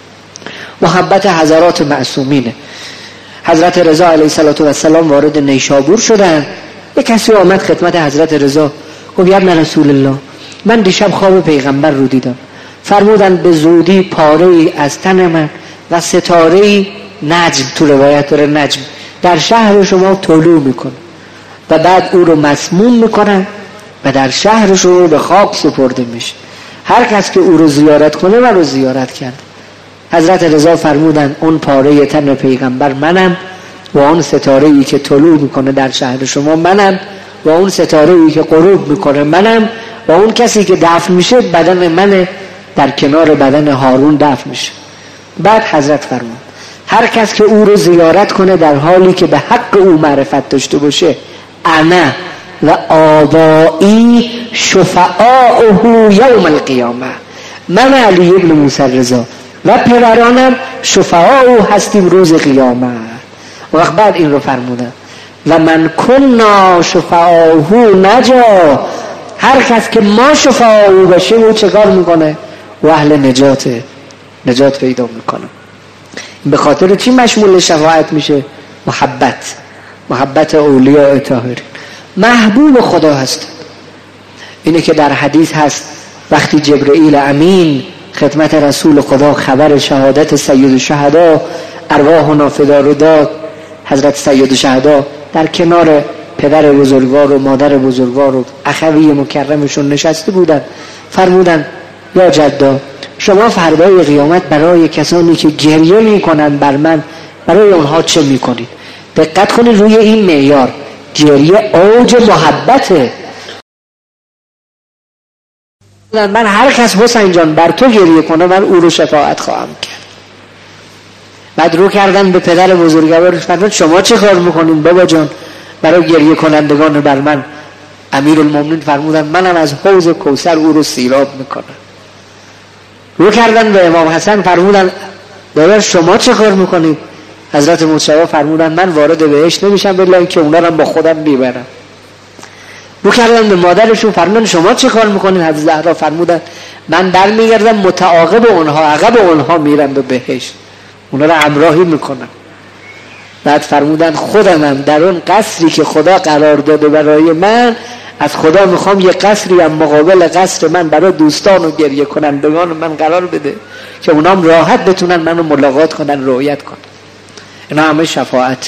محبت حضرات معصومینه. حضرت رضا علیه السلام وارد نیشابور شدن. یک کسی آمد خدمت حضرت رضا گفت یا ابن رسول الله، من دیشب خواب پیغمبر رو دیدم، فرمودن به زودی پاره‌ای از تن من و ستاره‌ای نجم، تو روایت داره نجم، در شهر شما طلوع میکنه و بعد او رو مسموم میکنن و در شهر شما به خاک سپرده میشه. هر کس که او رو زیارت کنه من رو زیارت کرد. حضرت رضا فرمودن اون پاره تن پیغمبر منم و اون ستاره‌ای که طلوع میکنه در شهر شما منم و اون ستاره‌ای که غروب میکنه منم و اون کسی که دفن میشه بدن منه، در کنار بدن هارون دفن میشه. بعد حضرت فرمود هر کس که او رو زیارت کنه در حالی که به حق او معرفت داشته باشه، انا و آبایی شفعاؤه یوم القیامه، من علی ابن موسی رضا و پدرانم شفعاء او هستیم روز قیامت. وقت بعد این رو فرمودن و من کنا شفعاءه نجا، هر کس که ما شفعاء او باشه او چه کار میکنه؟ و اهل نجات پیدا میکنه. به خاطر چی مشمول شفاعت میشه؟ محبت اولیاء طاهرین، محبوب خدا هست. اینه که در حدیث هست وقتی جبرئیل امین خدمت رسول خدا خبر شهادت سید الشهدا ارواحنا فدا رو داد، حضرت سید الشهدا در کنار پدر بزرگوار و مادر بزرگوار و اخوی مکرمشون نشسته بودن. فرمودن یا جدا، شما فردای قیامت برای کسانی که گریه میکنن بر من، برای اونها چه میکنید؟ دقت کنید روی این معیار، گریه اوج محبته. من هر کس حسین جان بر تو گریه کنه من او رو شفاعت خواهم کرد. بعد رو کردن به پدر بزرگوارش فرمودن شما چه کار میکنین بابا جان برای گریه کنندگان بر من؟ امیرالمومنین فرمودن منم از حوض کوثر او رو سیراب میکنم. رو کردن به امام حسن فرمودن داداش شما چه کار میکنید؟ حضرت مجتبی فرمودن من وارد بهشت نمیشم بلا اینکه اونا رو با خودم میبرم. رو کردن به مادرشون فرمودن شما چه کار میکنید؟ حضرت زهرا فرمودن من برمیگردم متعاقب اونها، عقب اونها میرم به بهشت، اونا رو همراهی میکنم. بعد فرمودن خودمم در اون قصری که خدا قرار داده برای من، از خدا میخوام یه قصری هم مقابل قصر من برای دوستان و گریه کنندگان من قرار بده که اونام راحت بتونن منو ملاقات کنن، رؤیت کنن. اینا همه شفاعت.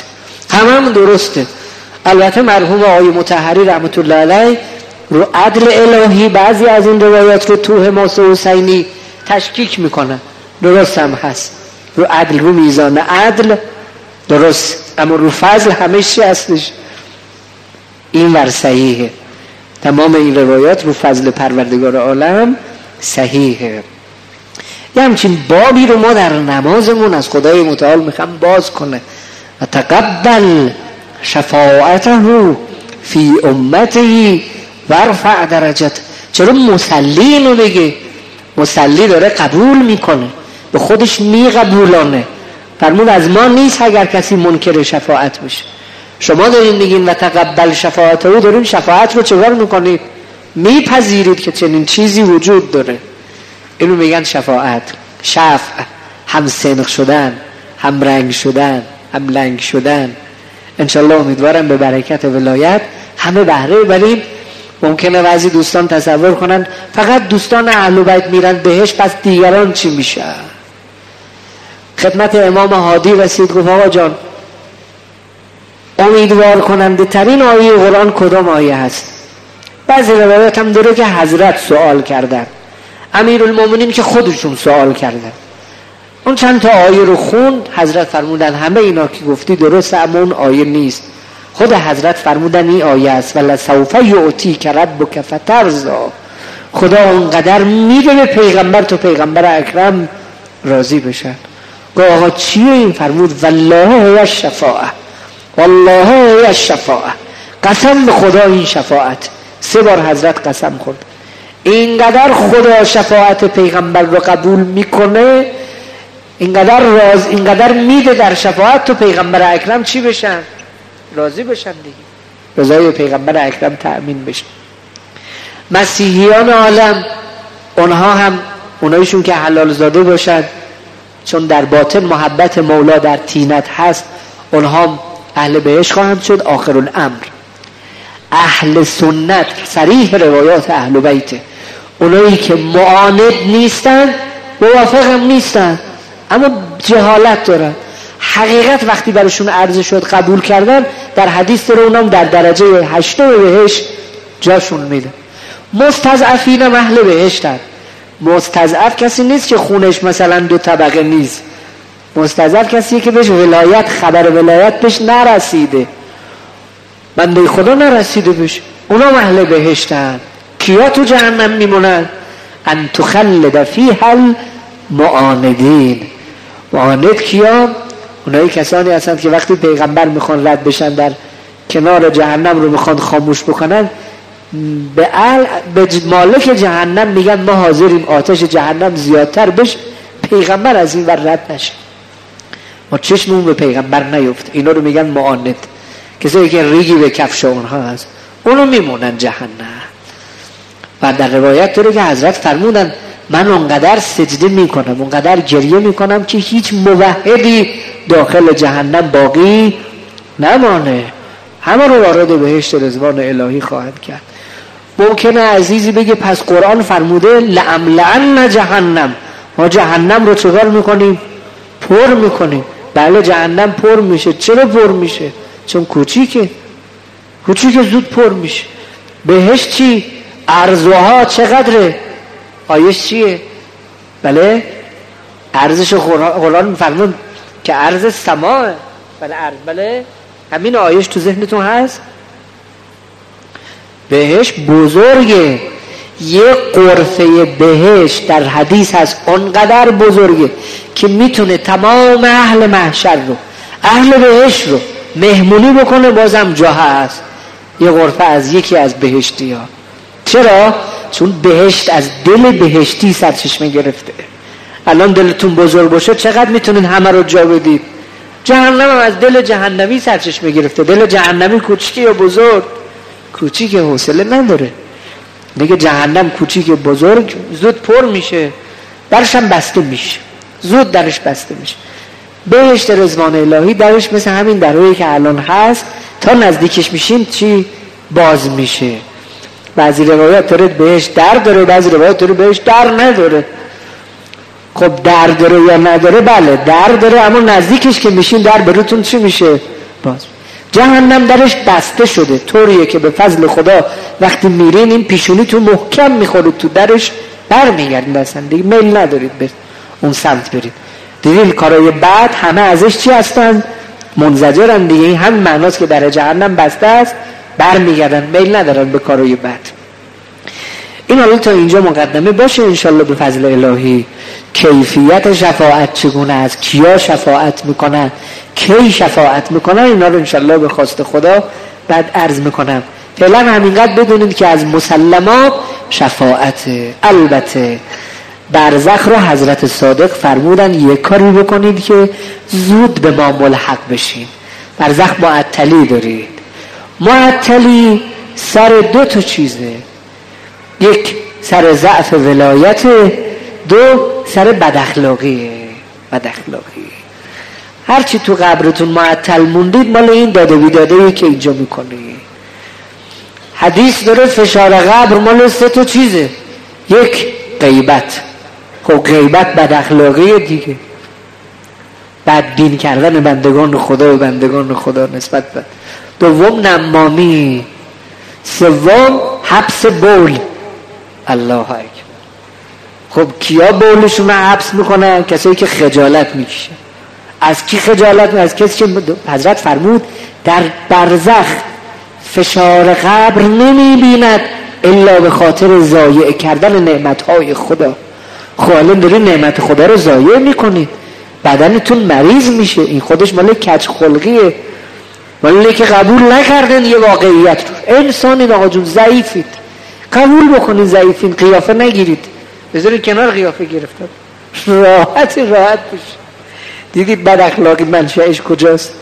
همون درسته. البته مرحوم آقای مطهری رحمت الله علیه رو عدل الهی بعضی از این روایات رو تو حماس حسینی تشکیک میکنن، درست هم هست، رو عدل، رو میزان عدل درست، اما رو فضل همه چی هستش این ور صحیحه. تمام این روایات رو فضل پروردگار عالم صحیحه. یه همچین بابی رو ما در نمازمون از خدای متعال میخوام باز کنه و تقبل شفاعته فی امتی ورفع درجت. چرا مصلی اینو بگه؟ مصلی داره قبول میکنه، به خودش میقبولانه، فرمود از ما نیست اگر کسی منکر شفاعت بشه. شما دارین میگین و تقبل شفاعته، دارین شفاعت رو چگار میکنید؟ میپذیرید که چنین چیزی وجود داره. اینو میگن شفاعت. شفع، هم سنخ شدن، هم رنگ شدن، هم لنگ شدن. انشالله امیدوارم به برکت ولایت همه بهره بریم. ممکنه بعضی دوستان تصور کنن فقط دوستان اهل بیت میرن بهش، پس دیگران چی میشه؟ خدمت امام هادی رسید، گفت آقا جان امیدوار کننده ترین آیه قرآن کدام آیه هست؟ بعضی روایات هم داره که حضرت سوال کردن، امیرالمومنین که خودشون سوال کردن. اون چند تا آیه رو خوند، حضرت فرمودن همه اینا که گفتی درسته، اما اون آیه نیست. خود حضرت فرمودن این آیه است ولسوف یعطیک ربک فترضی. خدا اونقدر میده به پیغمبر تو پیغمبر اکرم راضی بشن. گفت آقا چیه این؟ فرمود والله هی الشفاعه، والله هی الشفاعه، قسم به خدا این شفاعت. 3 بار حضرت قسم خورد. اینقدر خدا شفاعت پیغمبر رو قبول میکنه، اینقدر میده در شفاعت تو پیغمبر اکرم چی بشن؟ راضی بشن دیگه، رضای پیغمبر اکرم تأمین بشن. مسیحیان عالم اونها هم اونایشون که حلال زاده باشن، چون در باطن محبت مولا در طینت هست، اونها اهل بهشت خواهند شد آخر الامر. اهل سنت صریح روایات اهل بیت، اونایی که معاند نیستن، موافق هم نیستن، اما جهالت دارن، حقیقت وقتی براشون عرضه شد قبول کردن، در حدیث داره اونم در درجه 8 بهشت جاشون میده. مستضعفین هم اهل بهشتن. مستضعف کسی نیست که خونش مثلا 2 طبقه نیست. مستضعف کسی که بهش ولایت، خبر ولایت بهش نرسیده، بنده خدا نرسیده بهش، اونم اهل بهشتن. کیا تو جهنم میمونن؟ ان تخلد فیها المعاندین. معاند کیا؟ اونایی کسانی هستند که وقتی پیغمبر میخوان رد بشن در کنار جهنم رو میخوان خاموش بکنن، به مالک جهنم میگن ما حاضریم آتش جهنم زیادتر بشه، پیغمبر از این ور رد نشه، ما چشممون به پیغمبر نیفت. اینا رو میگن معاند. کسایی که ریگی به کفش اونها هست، اونو میمونن جهنم. و در روایت داره که حضرت فرمودن من اونقدر سجده میکنم، اونقدر گریه میکنم که هیچ موحدی داخل جهنم باقی نمانه، همه رو وارد بهشت رضوان الهی خواهد کرد. ممکنه عزیزی بگه پس قرآن فرموده لأملأن جهنم، ما جهنم رو چگار میکنیم؟ پر میکنیم. بله جهنم پر میشه. چرا پر میشه؟ چون کوچیکه زود پر میشه. بهشت چی؟ ارزها چقدره؟ آیش چیه؟ بله ارزش قرآن فرمود که ارز سماه. بله همین آیش تو ذهنتون هست. بهشت بزرگه، یه غرفه بهشت در حدیث هست اونقدر بزرگه که میتونه تمام اهل محشر رو، اهل بهشت رو مهمونی بکنه، بازم جا هست. یه غرفه از یکی از بهشتی ها. چرا؟ چون بهشت از دل بهشتی سرچشمه گرفته. الان دلتون بزرگ باشه چقدر میتونین همه رو جا بدید؟ جهنم هم از دل جهنمی سرچشمه گرفته. دل جهنمی کوچیکه یا بزرگ؟ کوچیکه، حوصله نداره. میگه جهنم کوچیکه بزرگ زود پر میشه، درش هم بسته میشه، زود درش بسته میشه. بهشت رضوان الهی درش مثل همین درهایی که الان هست، تا نزدیکش میشین چی؟ باز میشه. بعضی روایات داره بهشت در داره، بعضی روایات داره بهشت در نداره. خب در داره یا نداره؟ بله در داره، اما نزدیکش که میشین در براتون چی میشه؟ باز. جهنم درش بسته شده، طوریه که به فضل خدا وقتی میرین این پیشونی تو محکم میخورید تو درش، برمیگردید اصلا دیگه میل ندارید به اون سمت برید. دیدین کارهای بعد همه ازش چی هستن؟ منزجرن دیگه. این هم معناست که در جهنم بسته است، برمیگردن، میل ندارن به کارهای بعد. این حالا تا اینجا مقدمه باشه. انشالله به فضل الهی کیفیت شفاعت چگونه است، کیا شفاعت میکنن، کی شفاعت میکنن، اینا رو انشالله به خواست خدا بعد عرض میکنم. فعلا همینقدر بدونید که از مسلمات شفاعت. البته برزخ رو حضرت صادق فرمودن یک کاری بکنید که زود به ما ملحق بشین. برزخ معطلی دارید. معطلی سر دو تا چیزه، یک سر ضعف ولایت، دو سر بداخلاقیه. بداخلاقی هرچی تو قبرتون معطل موندید مال این داده بیداده‌ای که اینجا میکنی. حدیث داره فشار قبر مال سه تا چیزه. یک غیبت، خب غیبت بداخلاقیه دیگه، بد دین کردن بندگان خدا و بندگان خدا نسبت به. دوم نمامی، سوم حبس بول. الله اکبر. خب کیا بولشون رو حبس میکنن؟ کسایی که خجالت میکشه. از کی خجالت؟ از کسی که حضرت فرمود در برزخ فشار قبر نمیبیند الا به خاطر ضایع کردن نعمتهای خدا. خالم داری نعمت خدا رو ضایع میکنید، بدنتون مریض میشه. این خودش مال کج خلقیه، مال که قبول نکردن یه واقعیت رو. انسانی آقا جون ضعیفید، قبول بکنید ضعیفین، قیافه نگیرید، بذارید کنار قیافه گرفتن، راحت بشه. دیدید بد اخلاقی منشأش کجاست؟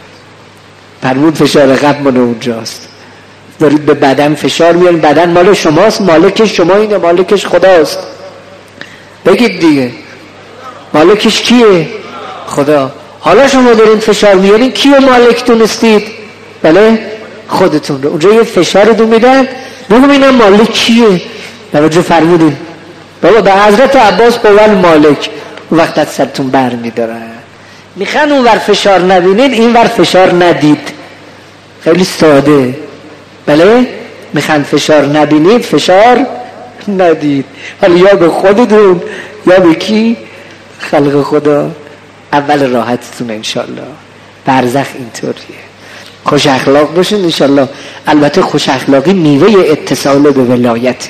فرمود فشار قبر مال اونجاست. دارید به بدن فشار میارید، بدن مال شماست، مالکش شما اینه، مالکش خداست. بگید دیگه مالکش کیه؟ خدا. حالا شما دارین فشار میارین، کیو مالک دونستید؟ بله خودتون رو. اونجا یه فشار دو میدن، بگم اینم مالک کیه؟ توجه فرمودین بابا به حضرت عباس قول مالک. اون وقت از سرتون بر میدارن. میخوان اون ور فشار نبینید، این ور فشار ندید. خیلی ساده. بله میخوان فشار نبینید، فشار ندید. حالا یا به خودتون یا به کی؟ خلق خدا. اول راحتتون انشالله. برزخ اینطوریه. خوش اخلاق باشین انشالله. البته خوش اخلاقی میوه اتصال به ولایته.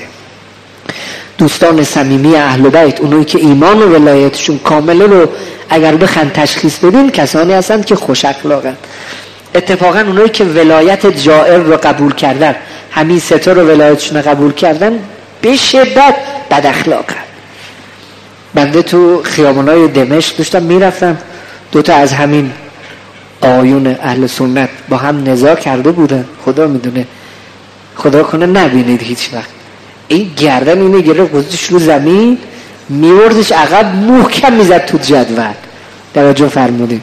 دوستان صمیمی اهل بیت، اونایی که ایمان و ولایتشون کامله رو اگر بخوان تشخیص بدین، کسانی هستند که خوش اخلاقن. اتفاقا اونایی که ولایت جائر رو قبول کردن، همین ستا رو ولایتشون رو قبول کردن، به شدت بد اخلاقن. بنده تو خیابانای دمشق داشتم میرفتم، دوتا از همین آیون اهل سنت با هم نزاع کرده بودن. خدا میدونه، خدا کنه نبینید هیچ وقت. این گردن اینه گره گذاشتش رو زمین، میوردش عقب، محکم میزد تو جدول. توجه فرمودین.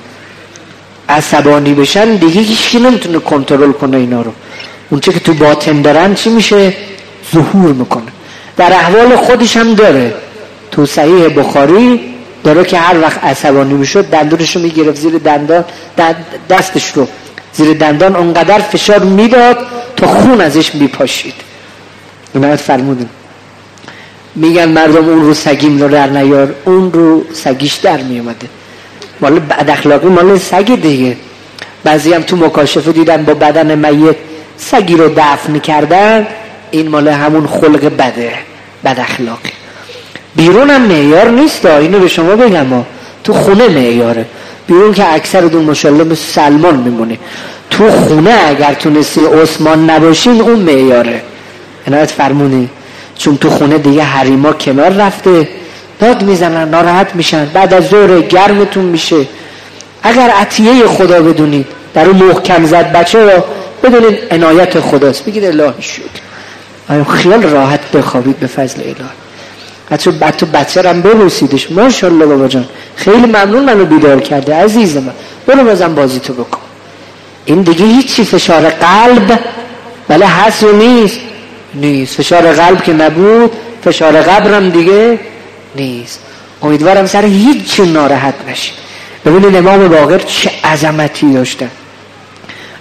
عصبانی بشن دیگه هیچکی نمیتونه کنترل کنه اینا رو. اونچه که تو باطن دارن چی میشه؟ ظهور میکنه. در احوال خودش هم داره. تو صحیح بخاری داره که هر وقت عصبانی میشد دندونش رو میگرفت زیر دندان، دستش رو زیر دندان اونقدر فشار میداد تا خون ازش میپاشید. نمید فرمودیم. میگن مردم اون رو سگیم رو در نیار، اون رو سگیش در میومده. مال بد اخلاقی مال سگ دیگه. بعضی هم تو مکاشفه دیدن با بدن میت سگی رو دفن کردن، این مال همون خلق بده، بد اخلاقی. بیرون هم معیار نیست، اینو به شما بگم ها. تو خونه معیاره. بیرون که اکثر دون ماشاءالله سلمان میمونه. تو خونه اگر تونستی عثمان نباشین اون معیاره. عنایت فرمونی. چون تو خونه دیگه حریما کنار رفته، داد میزنن، ناراحت میشن، بعد از ظهر گرمتون میشه. اگر عطیه خدا بدونید، در اون محکم زد بچه را بدونید عنایت خداست، بگید الهی شکر، خیال راحت بخوابید به فضل الهی. حتی بچه رم ببوسیدش، ماشاءالله بابا جان خیلی ممنون منو بیدار کرده عزیز من، برو بازم بازی تو بکن. این دیگه هیچی فشار قلب بله هست و نیست. فشار قلب که نبود، فشار قبرم دیگه نیست. امیدوارم سر هیچ ناراحت نشید. ببینید امام باقر چه عظمتی داشتن.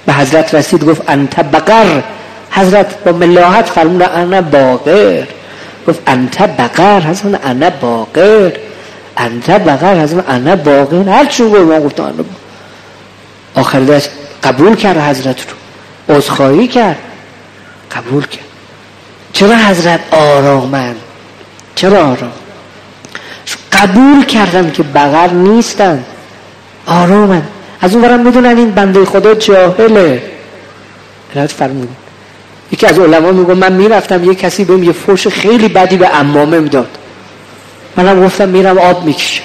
به حضرت رسید گفت انت بقر. حضرت با ملاحت فرمود انا باقر. گفت انت بقر. حضرت انا باقر. انت بقر. حضرت انا باقر. هر چی گفت من گفتم انا باقر. آخر دست قبول کرد حضرت رو، عذرخواهی کرد، قبول کرد. چرا حضرت آرامن؟ چرا آرام؟ قبول کردن که بقر نیستن، آرامن. از اون برم میدونن این بنده خدا جاهله. حضرت فرمود یکی از علما میگه من میرفتم یه کسی بهم یه فحش خیلی بدی به عمامه میداد، منم گفتم میرم آب میکشم.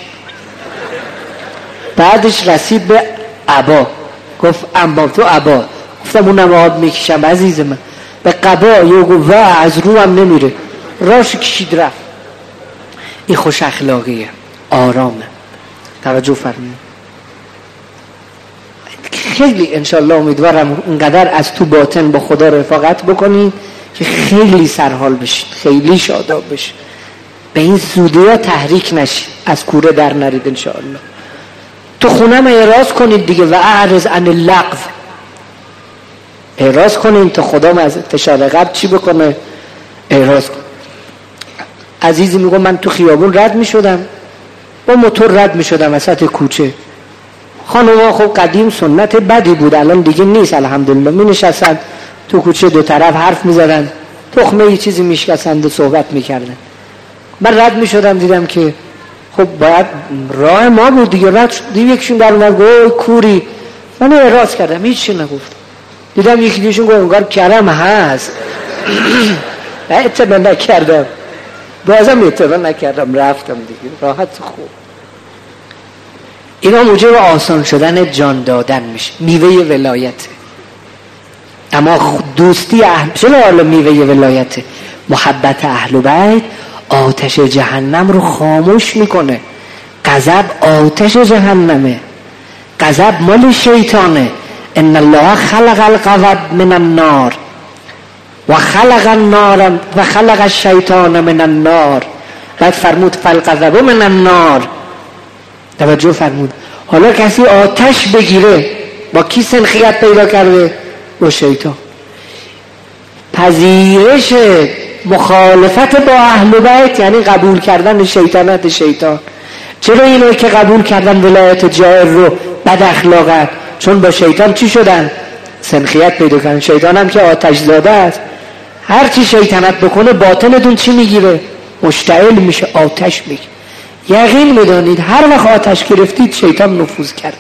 بعدش رسید به عبا، گفت عمام تو عبا. گفتم اونم آب میکشم عزیز من. به قبا یه گفت از رو هم نمیره، راش کشید رفت. این خوش اخلاقیه، آرامه. توجه فرمایید. خیلی انشالله امیدوارم اونقدر از تو باطن با خدا رفاقت بکنید که خیلی سرحال بشید، خیلی شاداب بشید، به این زودی ها تحریک نشید، از کوره در نرید انشالله. تو خونم اعراض کنید دیگه، و اعرض عن اللغو، اعراض کنید تا خدا از فشار قلب چی بکنه، اعراض کن. عزیزی میگه من تو خیابون رد میشدم، با موتور رد میشدم وسط کوچه، خانوما خب قدیم سنت بدی بود، الان دیگه نیست الحمدلله، می نشستن تو کوچه دو طرف حرف می زدن، تخمه یه چیزی می شکستند و صحبت می کردن. من رد می شدم دیدم که خب باید راه ما بود دیگه، رد شد. یکیشون در اومد گفت کوری، من اعراض کردم، هیچی نگفتم. دیدم یکی دیگه‌شون گفت انگار کرم هست. نه اتبا نکردم، بازم اتبا نکردم، رفتم دیگه راحت خوب. اینا موجب آسان شدن جان دادن میشه، میوه ولایت. اما دوستی چرا حالا میوه ولایت؟ محبت اهل بیت آتش جهنم رو خاموش میکنه. غضب آتش جهنمه، غضب مال شیطانه. ان الله خلق الغضب من النار و خلق النار و خلق الشیطان من النار. بعد فرمود فالغضب من النار. توجه فرمود. حالا کسی آتش بگیره با کی سنخیت پیدا کرده؟ با شیطان. پذیرش مخالفت با اهل بیت یعنی قبول کردن شیطانت شیطان. چرا اینو که قبول کردن ولایت جائر رو بد اخلاقت؟ چون با شیطان چی شدن؟ سنخیت پیدا کردن. شیطان هم که آتش زاده است، هر چی شیطانت بکنه باطنتون چی میگیره؟ مشتعل میشه، آتش میگیره. یقین بدانید هر وقت آتش گرفتید شیطان نفوذ کرده.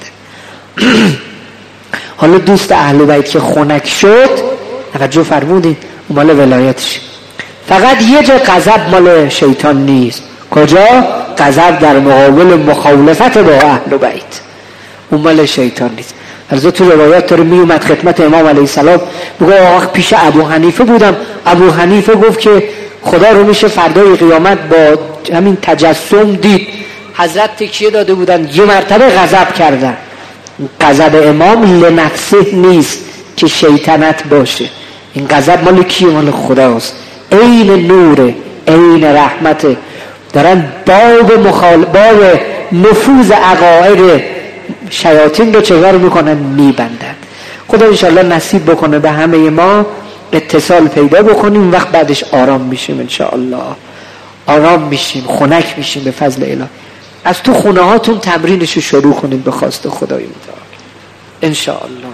حالا دوست اهل بیت که خنک شد، توجه فرمودید، مال ولایتش. فقط یه جا غضب مال شیطان نیست. کجا؟ غضب در مقابل مخالفت با اهل بیت، اون مال شیطان نیست. از تو روایات داره می اومد خدمت امام علیه السلام، میگه آقا پیش ابو حنیفه بودم، ابو حنیفه گفت که خدا رو میشه فردای قیامت با همین تجسم دید. حضرت تکیه داده بودن، یه مرتبه غضب کردن. غضب امام لنفسه نیست که شیطنت باشه، این غضب مال کیه؟ مال خداست. عین نوره، عین رحمته. دارن باب نفوذ عقاید شیاطین رو چگار میکنن؟ میبندن. خدا انشاءالله نصیب بکنه به همه ما اتصال پیدا بکنیم، وقت بعدش آرام میشیم انشاءالله، آرام میشیم، خنک میشیم به فضل الهی. از تو خونه هاتون تمرینشو شروع کنید به خواست خدای متعال انشاءالله.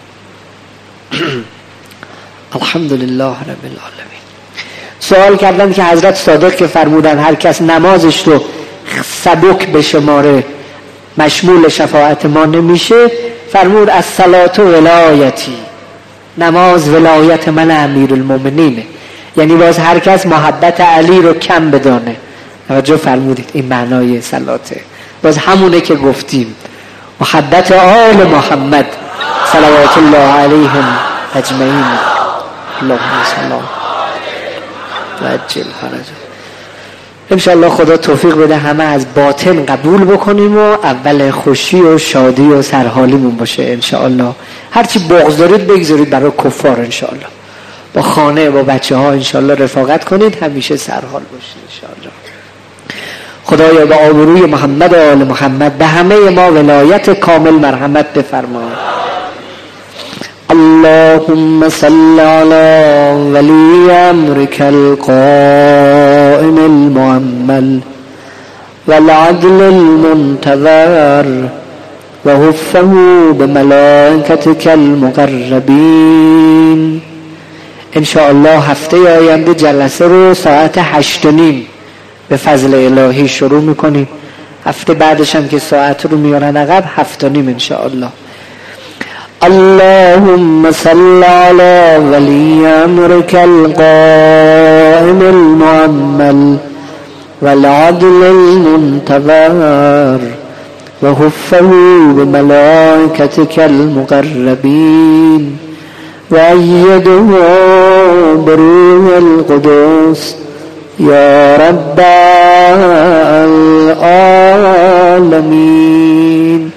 الحمدلله رب العالمین. سوال کردن که حضرت صادق که فرمودن هر کس نمازش رو سبک بشماره مشمول شفاعت ما نمیشه، فرمود الصلاة ولایتی، نماز ولایت من امیرالمومنینه. یعنی باز هر کس محبت علی رو کم بدانه. توجه فرمودید این معنای صلاته، باز همونه که گفتیم، محبت آل محمد صلوات الله علیهم اجمعین. اللهم صل و عجل فرجهم. انشاءالله خدا توفیق بده همه از باطن قبول بکنیم و اول خوشی و شادی و سرحالیمون باشه انشاءالله. هرچی بغض دارید بگذارید برای کفار انشاءالله. با خانه با بچه ها انشاءالله رفاقت کنید، همیشه سرحال باشید انشاءالله. خدایا به آبروی محمد و آل محمد به همه ما ولایت کامل مرحمت بفرما. اللهم صل على ولي أمرك القائم المؤمل والعدل المنتظر وحفه بملائكتك المقربين. انشاءالله هفته آینده جلسه رو ساعت 8:30 به فضل الهی شروع میکنیم. هفته بعدش هم که ساعت رو میارن عقب 7:30 انشاءالله. اللهم صل على ولي أمرك القائم المؤمل والعدل المنتظر وحفه بملائكتك المقربين وأيده بروح القدس يا رب العالمين.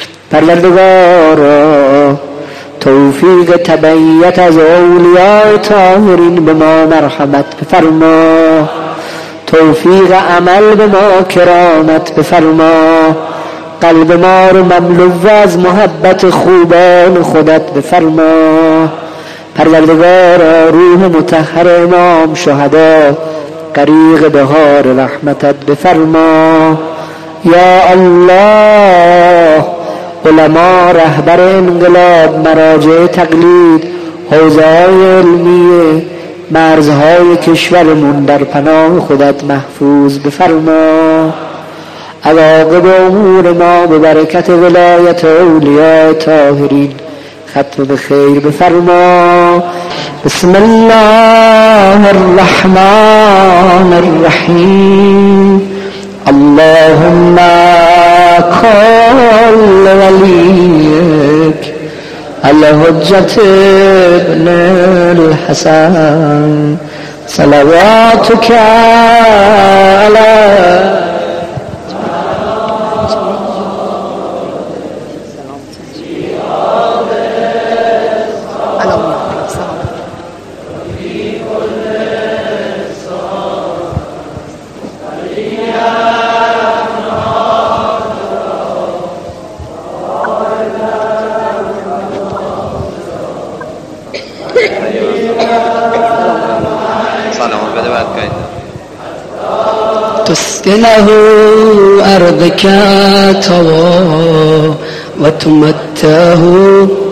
پروردگارا توفیق تبعیت از اولیاء طاهرین به ما مرحمت بفرما، توفیق عمل به ما کرامت بفرما، قلب ما رو مملو از محبت خوبان خودت بفرما. پروردگارا روح مطهر امام شهدا غریق بهار رحمتت بفرما. یا الله، علما، رهبر انقلاب، مراجع تقلید، حوزه‌های علمیه، مرزهای کشورمون در پناه خودت محفوظ بفرما. عواقب امور ما به برکت ولایت اولیاء طاهرین ختم به خیر بفرما. بسم الله الرحمن الرحیم. اللهم كل وليك الحجة ابن الحسن صلواتك على تسكنه أرضك طوى وتمتعه